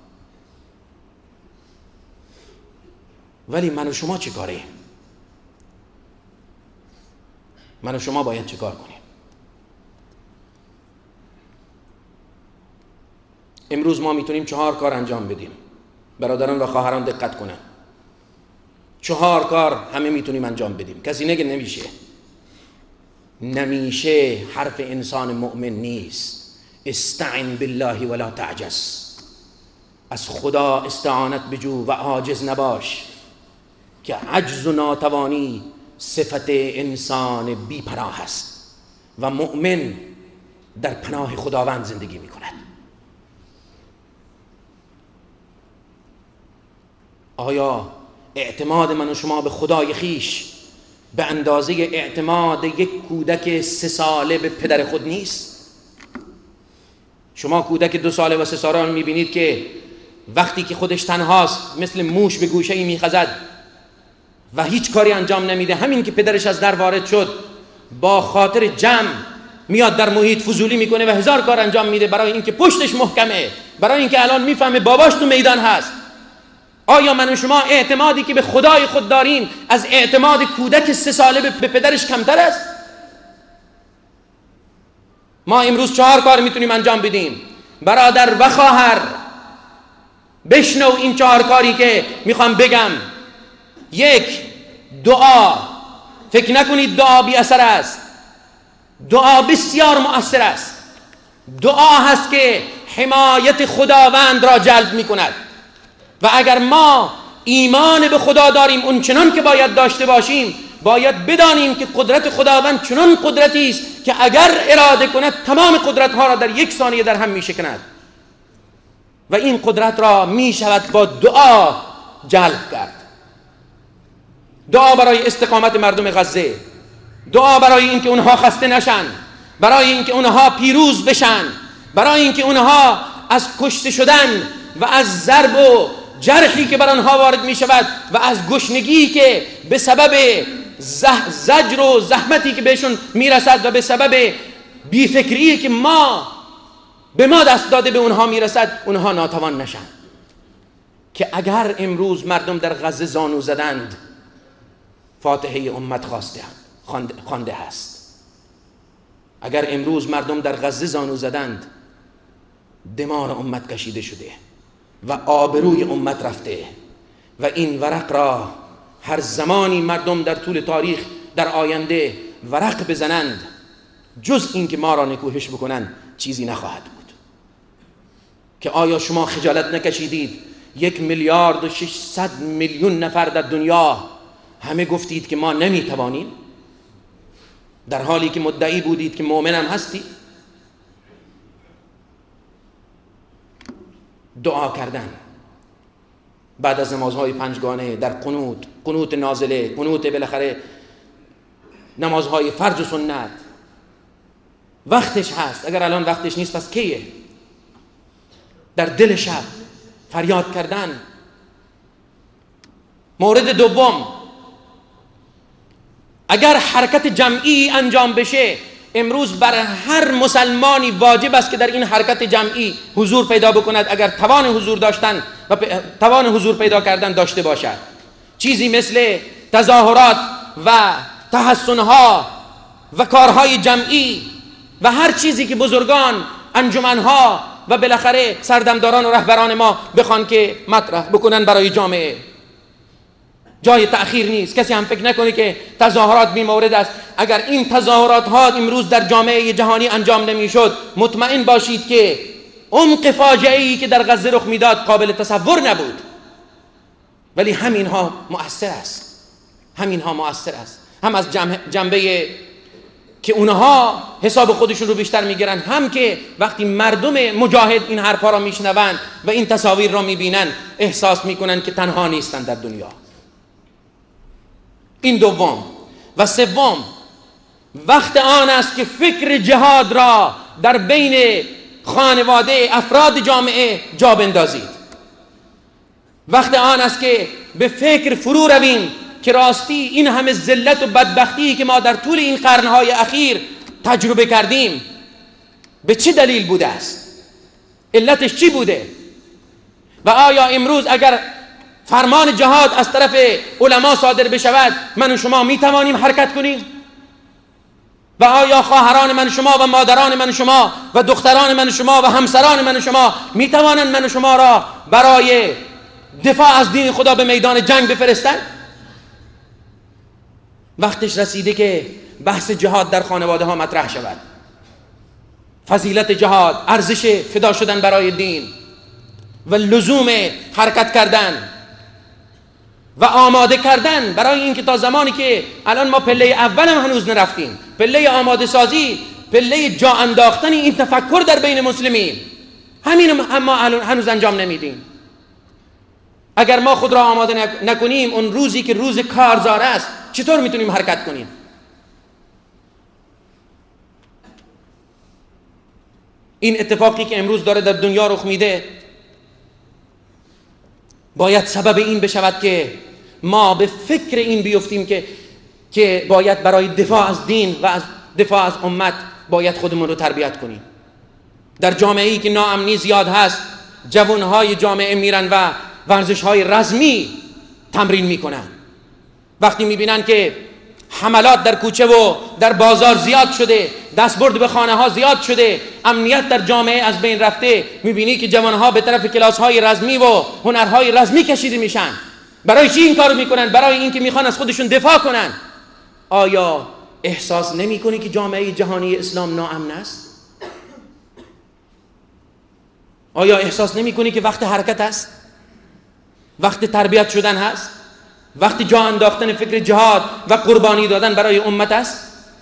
ولی من و شما چه کاره؟ من و شما باید چه کار کنیم؟ امروز ما میتونیم 4 کار انجام بدیم. برادران و خواهران دقت کنن. 4 کار همه میتونیم انجام بدیم. کسی نگه نمیشه حرف انسان مؤمن نیست. استعن بالله ولا تعجز. از خدا استعانت بجو و عاجز نباش، که عجز و ناتوانی صفت انسان بی پناه است و مؤمن در پناه خداوند زندگی می کند. آیا اعتماد من و شما به خدای خیش به اندازه اعتماد یک کودک 3 ساله به پدر خود نیست؟ شما کودک 2 ساله و 3 ساله را میبینید که وقتی که خودش تنهاست مثل موش به گوشه‌ای میخزد و هیچ کاری انجام نمیده. همین که پدرش از در وارد شد با خاطر جمع میاد در محیط فضولی میکنه و 1000 کار انجام میده برای اینکه پشتش محکمه، برای اینکه الان میفهمه باباش تو میدان هست. آیا من و شما اعتمادی که به خدای خود داریم از اعتماد کودک 3 ساله به پدرش کمتر است؟ ما امروز 4 کار میتونیم انجام بدیم. برادر و خواهر، بشنو این 4 کاری که میخوام بگم. 1. دعا. فکر نکنید دعا بی اثر است. دعا بسیار مؤثر است. دعا هست که حمایت خداوند را جلب میکند و اگر ما ایمان به خدا داریم اون چنان که باید داشته باشیم، باید بدانیم که قدرت خداوند چنان قدرتی است که اگر اراده کند تمام قدرت ها را در 1 ثانیه در هم میشکند و این قدرت را میشود با دعا جلب کرد. دعا برای استقامت مردم غزه، دعا برای اینکه اونها خسته نشن، برای اینکه اونها پیروز بشن، برای اینکه اونها از کشته شدن و از ضرب و جرحی که بر آنها وارد می شود و از گشنگی که به سبب زجر و زحمتی که بهشون می رسد و به سبب بیفکری که به ما دست داده به اونها می رسد، اونها ناتوان نشن. که اگر امروز مردم در غزه زانو زدند، فاتحه امت خوانده هست. اگر امروز مردم در غزه زانو زدند، دمار امت کشیده شده و آبروی امت رفته و این ورق را هر زمانی مردم در طول تاریخ در آینده ورق بزنند، جز این که ما را نکوهش بکنند چیزی نخواهد بود. که آیا شما خجالت نکشیدید 1,600,000,000 نفر در دنیا همه گفتید که ما نمیتوانیم، در حالی که مدعی بودید که مؤمنم هستید؟ دعا کردن بعد از نمازهای 5گانه، در قنوت نازله، قنوت بالاخره نمازهای فرض و سنت، وقتش هست. اگر الان وقتش نیست پس کیه؟ در دل شب فریاد کردن. مورد دوم، اگر حرکت جمعی انجام بشه، امروز بر هر مسلمانی واجب است که در این حرکت جمعی حضور پیدا بکند اگر توان حضور داشتن و توان حضور پیدا کردن داشته باشد. چیزی مثل تظاهرات و تحسنها و کارهای جمعی و هر چیزی که بزرگان، انجمنها و بالاخره سردمداران و رهبران ما بخوان که مطرح بکنن برای جامعه، جای تأخیر نیست. کسی هم فکر نکنه که تظاهرات بی مورد است. اگر این تظاهرات ها امروز در جامعه جهانی انجام نمیشد، مطمئن باشید که عمق فاجعه‌ای که در غزه رخ میداد قابل تصور نبود. ولی همینها مؤثر است. هم از جنبه که اونها حساب خودشون رو بیشتر میگیرن، هم که وقتی مردم مجاهد این حرفا را میشنوند و این تصاویر را میبینن احساس میکنن که تنها نیستن در دنیا. این دوم. و سوم، وقت آن است که فکر جهاد را در بین خانواده افراد جامعه جا بندازید. وقت آن است که به فکر فرو رویم که راستی این همه ذلت و بدبختی که ما در طول این قرنهای اخیر تجربه کردیم به چه دلیل بوده است؟ علتش چی بوده؟ و آیا امروز اگر فرمان جهاد از طرف علما صادر بشود من و شما می توانیم حرکت کنیم؟ و آیا خواهران من و شما و مادران من و شما و دختران من و شما و همسران من و شما می توانند من و شما را برای دفاع از دین خدا به میدان جنگ بفرستند؟ وقتش رسیده که بحث جهاد در خانواده ها مطرح شود. فضیلت جهاد، ارزش فدا شدن برای دین و لزوم حرکت کردن و آماده کردن برای اینکه تا زمانی که الان ما پله اول هم هنوز نرفتیم، پله آماده سازی، پله جا انداختن این تفکر در بین مسلمین، همین هم ما هنوز انجام نمیدیم. اگر ما خود را آماده نکنیم اون روزی که روز کارزار است چطور میتونیم حرکت کنیم؟ این اتفاقی که امروز داره در دنیا رخ میده باید سبب این بشود که ما به فکر این بیفتیم که باید برای دفاع از دین و از دفاع از امت باید خودمون رو تربیت کنیم. در جامعه‌ای که ناامنی زیاد هست جوانهای جامعه میرن و ورزش‌های رزمی تمرین میکنن. وقتی میبینن که حملات در کوچه و در بازار زیاد شده، دستبرد به خانه ها زیاد شده، امنیت در جامعه از بین رفته، میبینی که جوانها به طرف کلاس های رزمی و هنرهای رزمی کشیده میشن. برای چی این کارو میکنن؟ برای اینکه میخوان از خودشون دفاع کنن. آیا احساس نمیکنی که جامعه جهانی اسلام ناامن است؟ آیا احساس نمیکنی که وقت حرکت است؟ وقت تربیت شدن هست؟ وقتی جا انداختن فکر جهاد و قربانی دادن برای امت است؟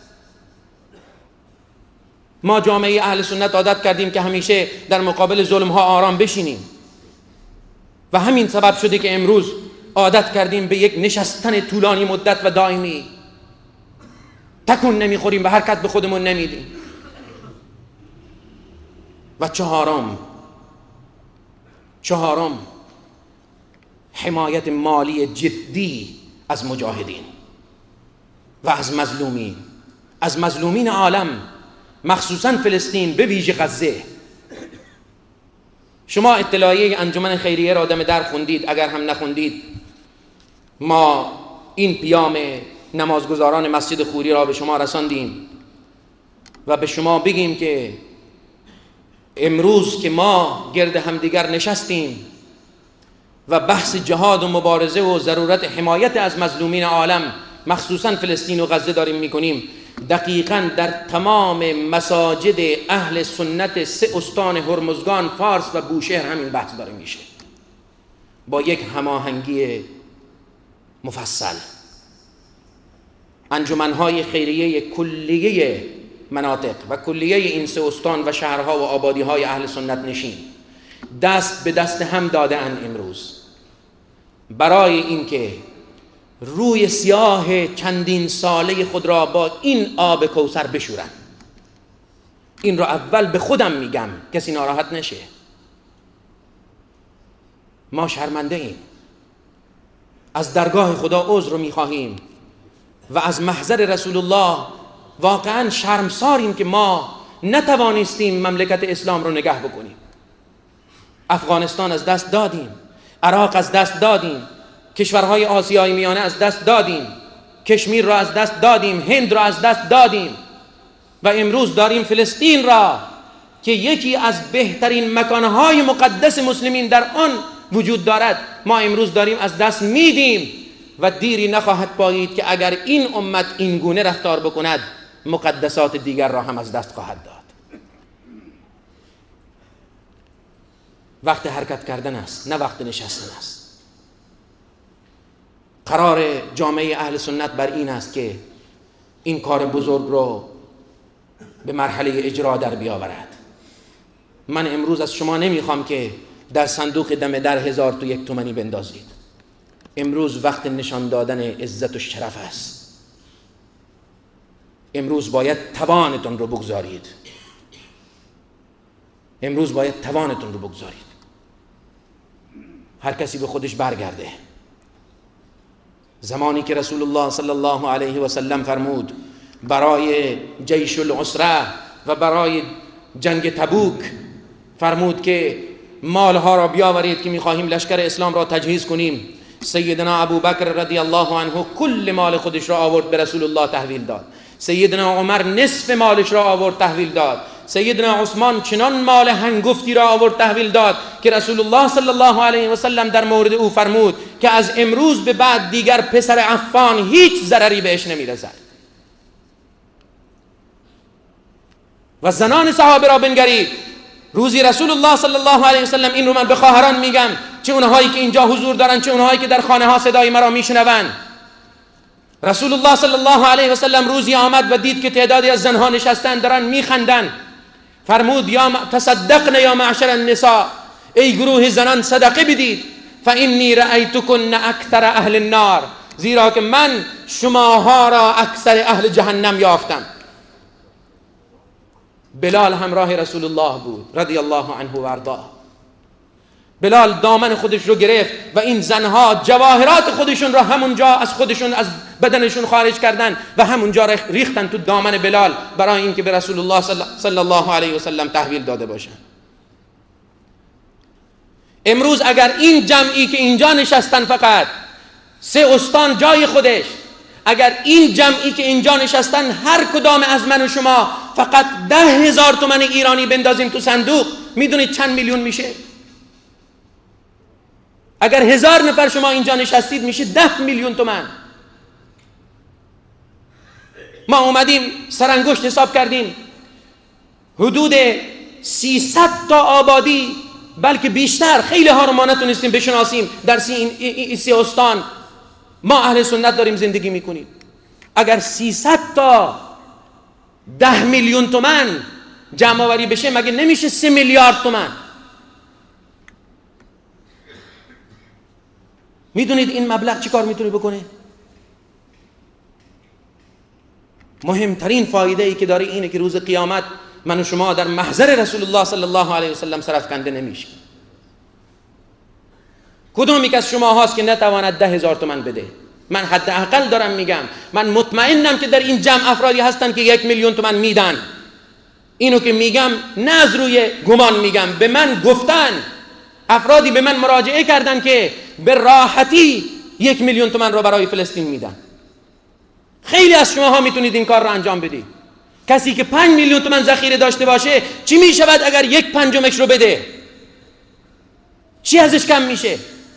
ما جامعه اهل سنت عادت کردیم که همیشه در مقابل ظلم ها آرام بشینیم و همین سبب شده که امروز عادت کردیم به یک نشستن طولانی مدت و دائمی، تکون نمیخوریم و حرکت به خودمون نمیدیم. و چهارم حمایت مالی جدی از مجاهدین و از مظلومین عالم، مخصوصا فلسطین، به ویژه غزه. شما اطلاعیه انجمن خیریه را دم در خوندید، اگر هم نخوندید ما این پیام نمازگزاران مسجد خوری را به شما رساندیم و به شما بگیم که امروز که ما گرد همدیگر نشستیم و بحث جهاد و مبارزه و ضرورت حمایت از مظلومین عالم مخصوصا فلسطین و غزه داریم میکنیم، دقیقاً در تمام مساجد اهل سنت 3 استان هرمزگان، فارس و بوشهر همین بحث داره میشه، با یک هماهنگی مفصل. انجمنهای خیریه کلیه مناطق و کلیه این 3 استان و شهرها و آبادیهای اهل سنت نشین دست به دست هم داده‌اند امروز برای اینکه روی سیاه چندین ساله خود را با این آب کوثر بشورن. این را اول به خودم میگم، کسی ناراحت نشه. ما شرمنده ایم، از درگاه خدا عذر رو میخواهیم و از محضر رسول الله واقعا شرمساریم که ما نتوانستیم مملکت اسلام رو نگه بکنیم. افغانستان از دست دادیم، عراق از دست دادیم، کشورهای آسیای میانه از دست دادیم، کشمیر را از دست دادیم، هند را از دست دادیم و امروز داریم فلسطین را که یکی از بهترین مکانهای مقدس مسلمین در آن وجود دارد، ما امروز داریم از دست میدیم و دیری نخواهد پایید که اگر این امت این گونه رفتار بکند مقدسات دیگر را هم از دست خواهد داد. وقت حرکت کردن است، نه وقت نشستن است. قرار جامعه اهل سنت بر این است که این کار بزرگ رو به مرحله اجرا در بیاورد. من امروز از شما نمیخوام که در صندوق دم در 1000 تومانی بندازید. امروز وقت نشان دادن عزت و شرف است. امروز باید توانتون رو بگذارید. امروز باید توانتون رو بگذارید. هر کسی به خودش برگرده. زمانی که رسول الله صلی الله علیه و سلم فرمود برای جیش العسره و برای جنگ تبوک، فرمود که مالها را بیاورید که میخواهیم لشکر اسلام را تجهیز کنیم. سیدنا ابوبکر رضی الله عنه کل مال خودش را آورد به رسول الله تحویل داد. سیدنا عمر نصف مالش را آورد تحویل داد. سیدنا عثمان چنان مال هنگفتی را آورد تحویل داد که رسول الله صلی الله علیه و سلم در مورد او فرمود که از امروز به بعد دیگر پسر عفان هیچ ضرری بهش نمیرسد. و زنان صحابه را بنگرید. روزی رسول الله صلی الله علیه و سلم، این رو من به خواهران میگم، چه اونهایی که اینجا حضور دارن چه اونهایی که در خانه ها صدای مرا میشنوند، رسول الله صلی الله علیه و سلم روزی آمد و دید که تعدادی از زنها نشستن دارن میخندن. فرمود یا تصدقن یا معشر النساء، ای گروه زنان صدقه بدید، فانی رأیتکن اکثر اهل النار، زیرا که من شماها را اکثر اهل جهنم یافتم. بلال همراه رسول الله بود رضی الله عنه و ارضاه. بلال دامن خودش رو گرفت و این زنها جواهرات خودشون را همونجا از خودشون از بدنشون خارج کردن و همونجا ریختن تو دامن بلال برای اینکه به رسول الله صلی الله علیه و سلم تحویل داده باشن. امروز اگر این جمعی که اینجا نشستن فقط 3 استان جای خودش، اگر این جمعی که اینجا نشستن هر کدام از من و شما فقط 10,000 تومان ایرانی بندازیم تو صندوق، میدونید چند میلیون میشه؟ اگر 1000 نفر شما اینجا نشستید میشه 10 میلیون تومان. ما اومدیم سرانگشت حساب کردیم، حدود 300 تا آبادی، بلکه بیشتر، خیلی ها رو ما نتونستیم بشناسیم، در 3 استان ما اهل سنت داریم زندگی میکنیم. اگر 300 تا 10 میلیون تومان جمع آوری بشه مگه نمیشه 3 میلیارد تومان؟ میدونید این مبلغ چی کار میتونه بکنه؟ مهمترین فایده ای که داره اینه که روز قیامت من و شما در محضر رسول الله صلی الله علیه و سلم سرافکنده نمیشه. کدوم یک از شما هاست که نتواند 10,000 تومان بده؟ من حداقل دارم میگم، من مطمئنم که در این جمع افرادی هستن که 1 میلیون تومان میدن. اینو که میگم نه از روی گمان میگم، به من گفتن، افرادی به من مراجعه کردن که به راحتی 1 میلیون تومان رو برای فلسطین میدن. خیلی از شما ها میتونید این کار رو انجام بدید. کسی که 5 میلیون تومان ذخیره داشته باشه چی میشود اگر 1/5 رو بده؟ چی ازش کم میشه؟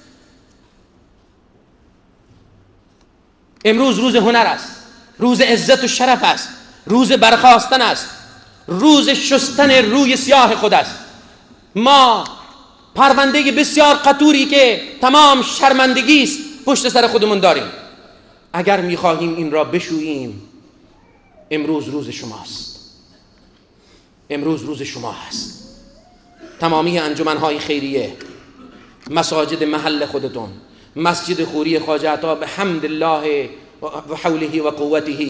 امروز روز هنر است، روز عزت و شرف است، روز برخاستن است، روز شستن روی سیاه خود است. ما پرونده بسیار قطوری که تمام شرمندگی است پشت سر خودمون داریم. اگر میخواهیم این را بشوییم، امروز روز شماست. امروز روز شما هست. تمامی انجمنهای خیریه، مساجد محل خودتون، مسجد خوری خواجه عطا به حمد الله و حوله و قوته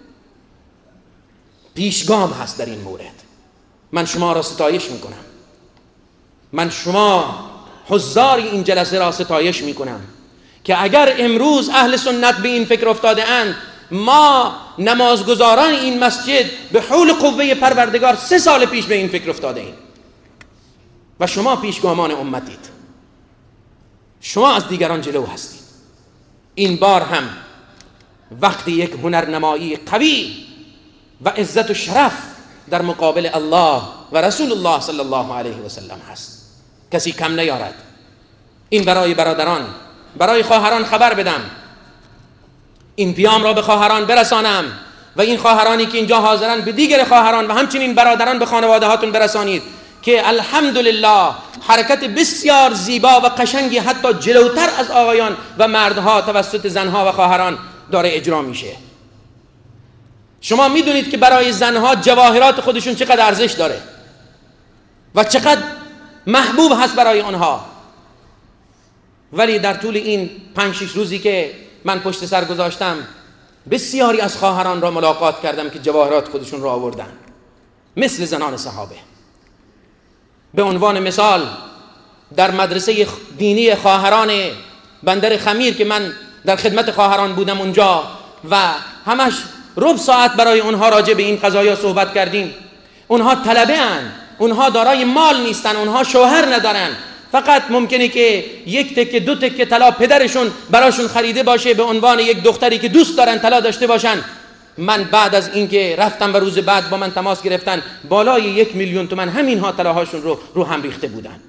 پیشگام هست در این مورد. من شما را ستایش میکنم، من شما حضار این جلسه را ستایش میکنم که اگر امروز اهل سنت به این فکر افتاده اند، ما نمازگزاران این مسجد به حول قوه پروردگار 3 سال پیش به این فکر افتاده ایم و شما پیشگامان امتید. شما از دیگران جلو هستید. این بار هم وقتی یک هنرنمایی قوی و عزت و شرف در مقابل الله و رسول الله صلی الله علیه و سلم هست. کسی کم نیارد. این برای برادران، برای خواهران خبر بدم، این پیام را به خواهران برسانم و این خواهرانی که اینجا حاضرن به دیگر خواهران و همچنین برادران به خانواده هاتون برسانید که الحمدلله حرکت بسیار زیبا و قشنگی حتی جلوتر از آقایان و مردها توسط زنها و خواهران داره اجرا میشه. شما میدونید که برای زنها جواهرات خودشون چقدر ارزش داره و چقدر محبوب هست برای آنها، ولی در طول این 5-6 روزی که من پشت سر گذاشتم بسیاری از خواهران را ملاقات کردم که جواهرات خودشون را آوردن، مثل زنان صحابه. به عنوان مثال در مدرسه دینی خواهران بندر خمیر که من در خدمت خواهران بودم اونجا و همش ربع ساعت برای اونها راجع به این قضایا صحبت کردیم. اونها طلبه اند، اونها دارای مال نیستن، اونها شوهر ندارن، فقط ممکنه که یک تکه دو تکه طلا پدرشون براشون خریده باشه به عنوان یک دختری که دوست دارن طلا داشته باشن. من بعد از اینکه رفتم و روز بعد با من تماس گرفتن، بالای 1 میلیون تومان همینها طلاهاشون رو هم ریخته بودن.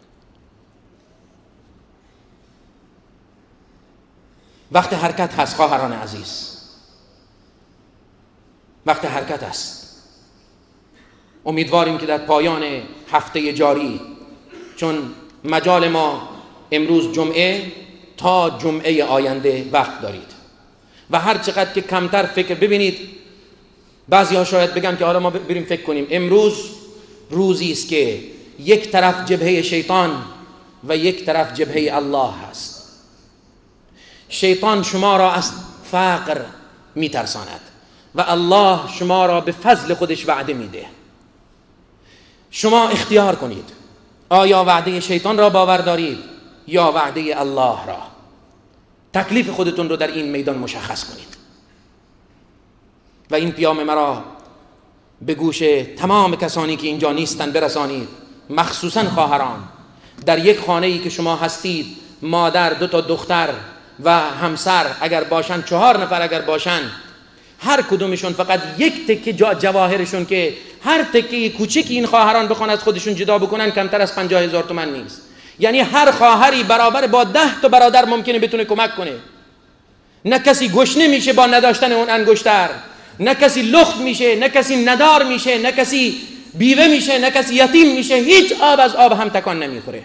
وقت حرکت هست خواهران عزیز، وقت حرکت است. امیدواریم که در پایان هفته جاری، چون مجال ما امروز جمعه تا جمعه آینده وقت دارید و هر چقدر که کمتر فکر، ببینید بعضی ها شاید بگن که حالا ما بریم فکر کنیم. امروز روزی است که یک طرف جبهه شیطان و یک طرف جبهه الله هست. شیطان شما را از فقر میترساند و الله شما را به فضل خودش وعده میده. شما اختیار کنید، آیا وعده شیطان را باور دارید یا وعده الله را؟ تکلیف خودتون رو در این میدان مشخص کنید و این پیام مرا به گوش تمام کسانی که اینجا نیستن برسانید، مخصوصا خواهران. در یک خانه ای که شما هستید، مادر، 2 تا دختر و همسر اگر باشن، 4 نفر اگر باشن، هر کدومشون فقط یک تکه جواهرشون که هر تکه کوچکی این خواهران بخوان از خودشون جدا بکنن کمتر از 50,000 تومان نیست. یعنی هر خواهری برابر با 10 تا برادر ممکنه بتونه کمک کنه. نه کسی گشنه میشه با نداشتن اون انگشتر، نه کسی لخت میشه، نه کسی ندار میشه، نه کسی بیوه میشه، نه کسی یتیم میشه. هیچ آب از آب هم تکان نمیخوره.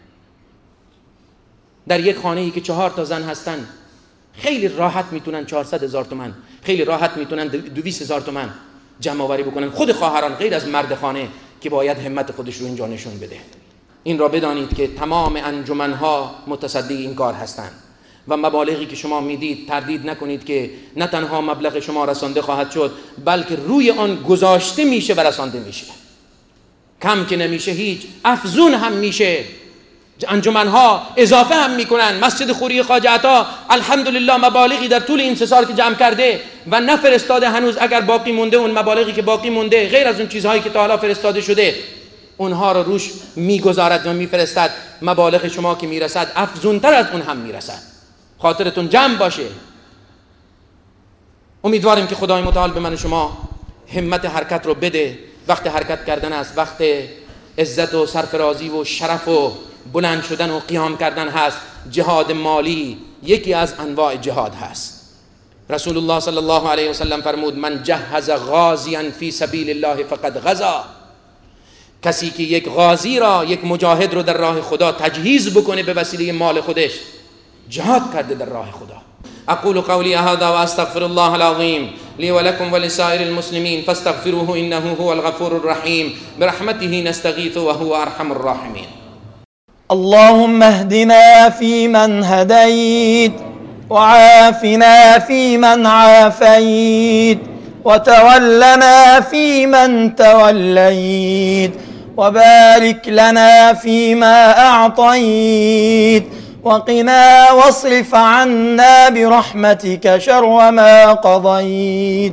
در یک خانه ای که 4 تا زن هستن، خیلی راحت میتونن 400,000 تومان، خیلی راحت میتونن 200,000 تومان جمع آوری بکنن. خود خواهران، غیر از مرد خانه که باید همت خودش رو اینجا نشون بده. این را بدانید که تمام انجمنها متصدی این کار هستند و مبالغی که شما میدید تردید نکنید که نه تنها مبلغ شما رسانده خواهد شد، بلکه روی آن گذاشته میشه و رسانده میشه. کم که نمیشه، هیچ، افزون هم میشه. انجمنها اضافه هم میکنن. مسجد خوری خواجه عطا الحمدلله مبالغی در طول این 3 سال که جمع کرده و نفرستاده هنوز، اگر باقی مونده اون مبالغی که باقی مونده غیر از اون چیزهایی که تا حالا فرستاده شده، اونها رو روش میگذارد و میفرستد. مبالغ شما که میرسد افزونتر از اون هم میرسد. خاطرتون جمع باشه. امیدواریم که خدای متعال به من و شما همت حرکت رو بده. وقت حرکت کردن است، وقت عزت و سرفرازی و شرف و بلند شدن و قیام کردن هست. جهاد مالی یکی از انواع جهاد هست. رسول الله صلی الله علیه و سلم فرمود: من جهز غازیا فی سبیل الله فقد غزا. کسی که یک غازی را، یک مجاهد رو در راه خدا تجهیز بکنه به وسیله مال خودش، جهاد کرده در راه خدا. اقول قولی هذا واستغفر الله العظیم لی ولکم ولسائر المسلمین فاستغفروه انه هو الغفور الرحیم برحمته نستغیث وهو ارحم الراحمین. اللهم اهدنا فيمن هديت وعافنا فيمن عافيت وتولنا فيمن توليت وبارك لنا فيما أعطيت وقنا واصرف عنا برحمتك شر ما قضيت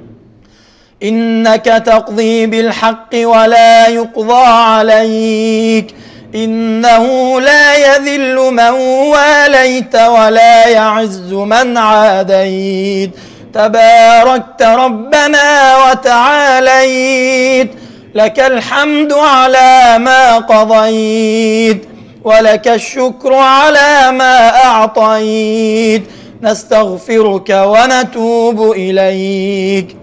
إنك تقضي بالحق ولا يقضى عليك إنه لا يذل من واليت ولا يعز من عاديت تباركت ربنا وتعاليت لك الحمد على ما قضيت ولك الشكر على ما أعطيت نستغفرك ونتوب إليك.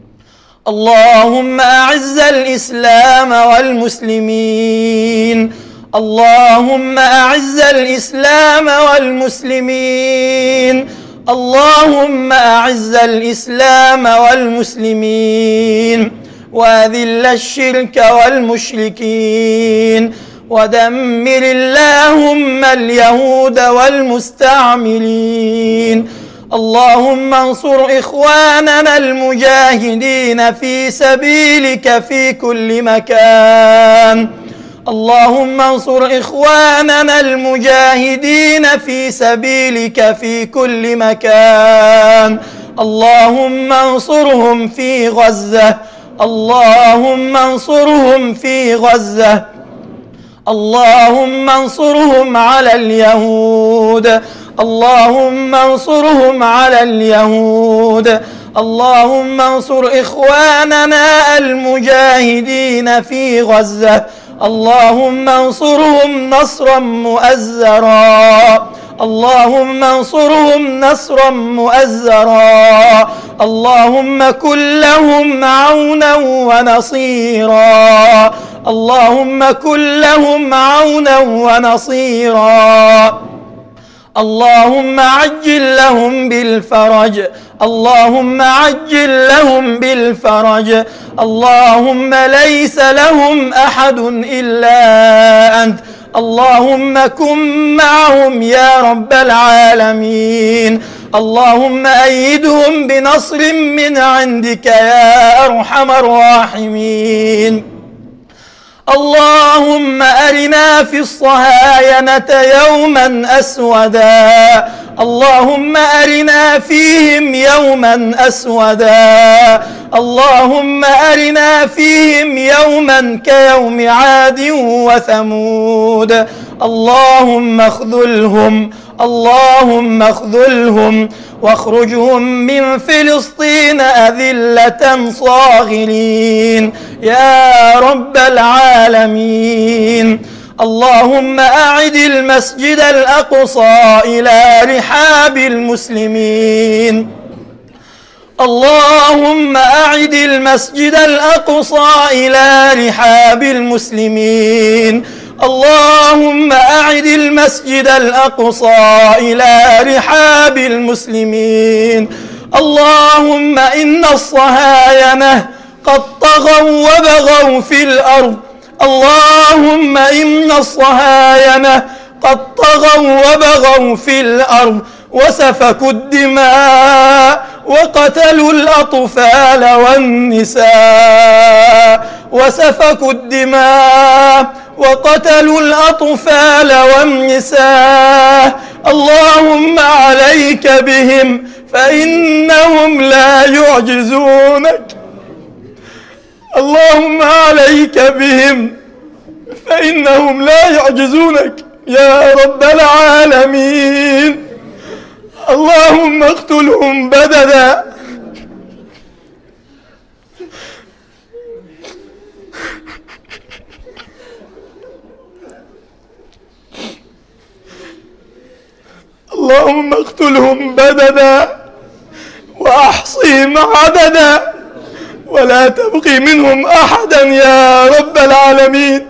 اللهم أعز الإسلام والمسلمين اللهم أعز الإسلام والمسلمين اللهم أعز الإسلام والمسلمين وأذل الشرك والمشركين ودمر اللهم اليهود والمستعمرين. اللهم انصر إخواننا المجاهدين في سبيلك في كل مكان. اللهم انصر إخواننا المجاهدين في سبيلك في كل مكان. اللهم انصرهم في غزة، اللهم انصرهم في غزة، اللهم انصرهم على اليهود، اللهم انصرهم على اليهود. اللهم انصر إخواننا المجاهدين في غزة، اللهم انصرهم نصرا مؤزرا، اللهم انصرهم نصرا مؤزرا. اللهم كن لهم عونا ونصيرا، اللهم كن لهم عونا ونصيرا. اللهم عجل لهم بالفرج، اللهم عجل لهم بالفرج. اللهم ليس لهم أحد إلا أنت، اللهم كن معهم يا رب العالمين. اللهم أيدهم بنصر من عندك يا أرحم الراحمين. اللهم أرنا في الصهاينة يوما أسودا، اللهم أرنا فيهم يوما أسودا، اللهم أرنا فيهم يوما كيوم عاد وثمود. اللهم اخذلهم، اللهم اخذلهم واخرجهم من فلسطين أذلة صاغرين يا رب العالمين. اللهم أعد المسجد الأقصى إلى رحاب المسلمين، اللهم أعد المسجد الأقصى إلى رحاب المسلمين، اللهم أعد المسجد الأقصى إلى رحاب المسلمين. اللهم إن الصهاينة قد طغوا وبغوا في الأرض، اللهم إن الصهاينة قد طغوا وبغوا في الأرض وسفكوا الدماء وقتلوا الأطفال والنساء، وسفكوا الدماء وقتلوا الأطفال والنساء. اللهم عليك بهم فإنهم لا يعجزونك، اللهم عليك بهم فإنهم لا يعجزونك يا رب العالمين. اللهم اقتلهم بددا، اللهم اقتلهم بددا وأحصهم عددا ولا تبقي منهم أحدا يا رب العالمين.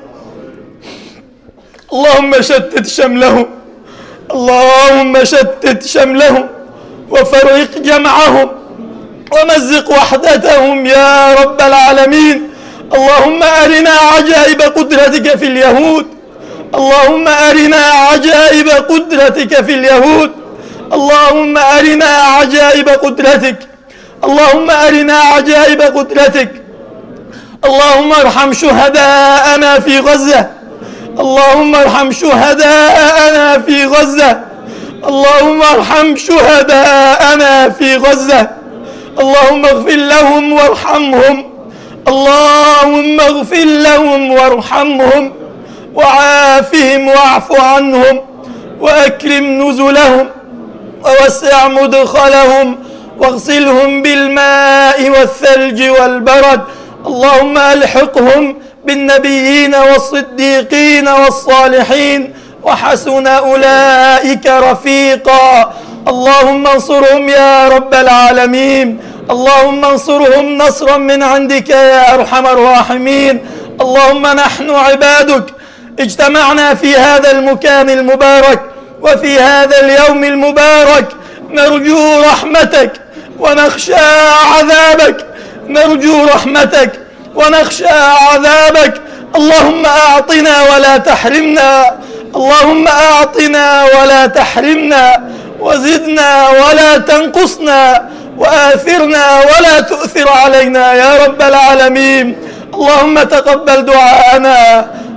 اللهم شتت شملهم، اللهم شتت شملهم وفرق جمعهم ومزق وحدتهم يا رب العالمين. اللهم أرنا عجائب قدرتك في اليهود، اللهم أرنا عجائب قدرتك في اليهود، اللهم أرنا عجائب قدرتك، اللهم أرنا عجائب قدرتك. اللهم ارحم شهداءنا في غزة، اللهم ارحم شهداءنا في غزة، اللهم ارحم شهداءنا في غزة. اللهم اغفر لهم وارحمهم، اللهم اغفر لهم وارحمهم وعافهم واعف عنهم وأكرم نزلهم ووسع مدخلهم واغسلهم بالماء والثلج والبرد. اللهم ألحقهم بالنبيين والصديقين والصالحين وحسن أولئك رفيقا. اللهم انصرهم يا رب العالمين، اللهم انصرهم نصرا من عندك يا أرحم الراحمين. اللهم نحن عبادك اجتمعنا في هذا المكان المبارك وفي هذا اليوم المبارك نرجو رحمتك ونخشى عذابك، نرجو رحمتك ونخشى عذابك. اللهم أعطنا ولا تحرمنا، اللهم أعطنا ولا تحرمنا، وزدنا ولا تنقصنا، وآثرنا ولا تؤثر علينا يا رب العالمين. اللهم تقبل دعاءنا،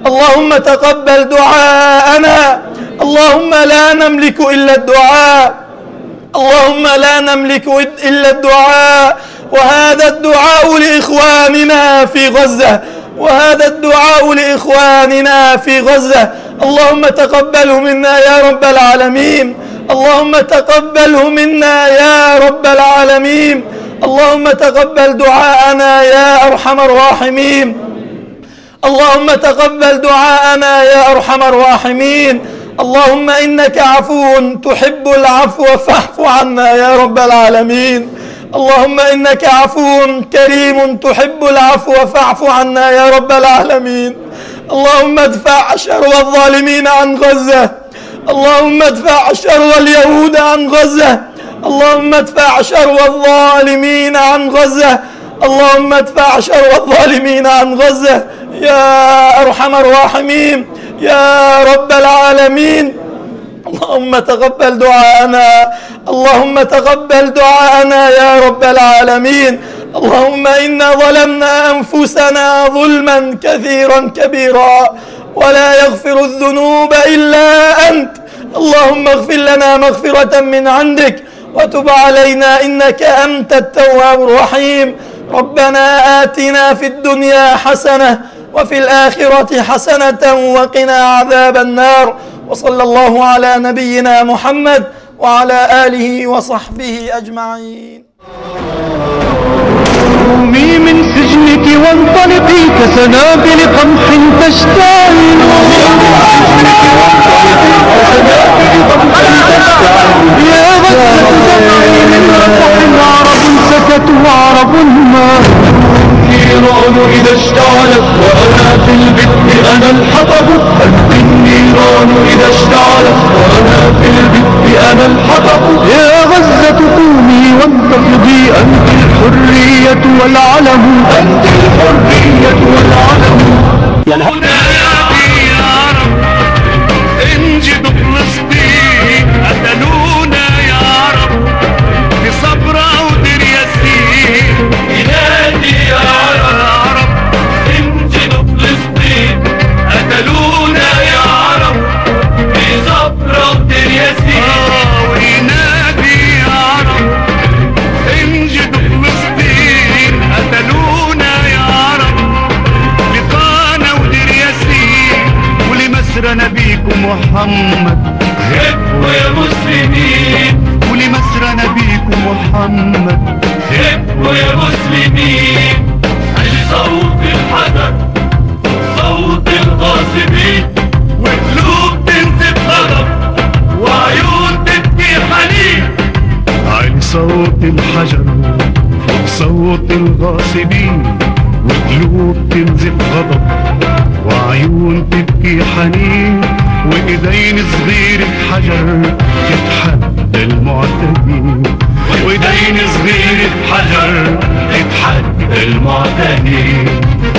اللهم تقبل دعاءنا. اللهم لا نملك إلا الدعاء، اللهم لا نملك إلا الدعاء. وهذا الدعاء لإخواننا في غزة، وهذا الدعاء لإخواننا في غزة. اللهم تقبله منا يا رب العالمين، اللهم تقبله منا يا رب العالمين. اللهم تقبل دعاءنا يا أرحم الراحمين، اللهم تقبل دعاءنا يا أرحم الراحمين. اللهم إنك عفو تحب العفو فاعف عنا يا رب العالمين. اللهم إنك عفو كريم تحب العفو فاعف عنا يا رب العالمين. اللهم ادفع شر الظالمين عن غزة، اللهم ادفع شر اليهود عن غزة، اللهم ادفع شر الظالمين عن غزة، اللهم ادفع شر الظالمين عن غزة يا أرحم الراحمين يا رب العالمين. اللهم تقبل دعاءنا، اللهم تقبل دعاءنا يا رب العالمين. اللهم إنا ظلمنا أنفسنا ظلما كثيرا كبيرا ولا يغفر الذنوب إلا أنت. اللهم اغفر لنا مغفرة من عندك وتب علينا إنك أنت التواب الرحيم. ربنا آتنا في الدنيا حسنة وفي الآخرة حسنة وقنا عذاب النار. وصلى الله على نبينا محمد وعلى آله وصحبه أجمعين. قومي من سجنك وانطلقي كسنابل قمح تشتعل، يا غزة دمعي من رفح عرب سكتوا وعرب ما. النيران إذا اشتعلت وأنا في البدء أنا الحطب، أنت النيران إذا اشتعلت وأنا في البدء أنا الحطب. يا غزة قومي وانتفضي أنت الحرية والعلم، أنت الحرية والعلم. هنا يا رب انجد فلسطين، قتلونا يا رب بصبرا ودير ياسين. ينادي يا رب انجد فلسطين، قتلونا يا رب بصبرا ودير ياسين. وينادي يا رب انجد فلسطين، قتلونا يا رب بقانا ودير ياسين. ولمصر نبيكم محمد هبوا يا مسلمين، ولمصر نبيكم محمد هبوا يا مسلمين. علي صوت الحجر صوت الغاصبين، وقلوب تنزف غضب وعيون تبكي حنين. علي صوت الحجر فوق صوت الغاصبين، وقلوب تنزف غضب وعيون تبكي حنين. وايدين صغيرة حجر تتحدى المعتدين، وايدين صغيرة حجر تتحدى المعتدين.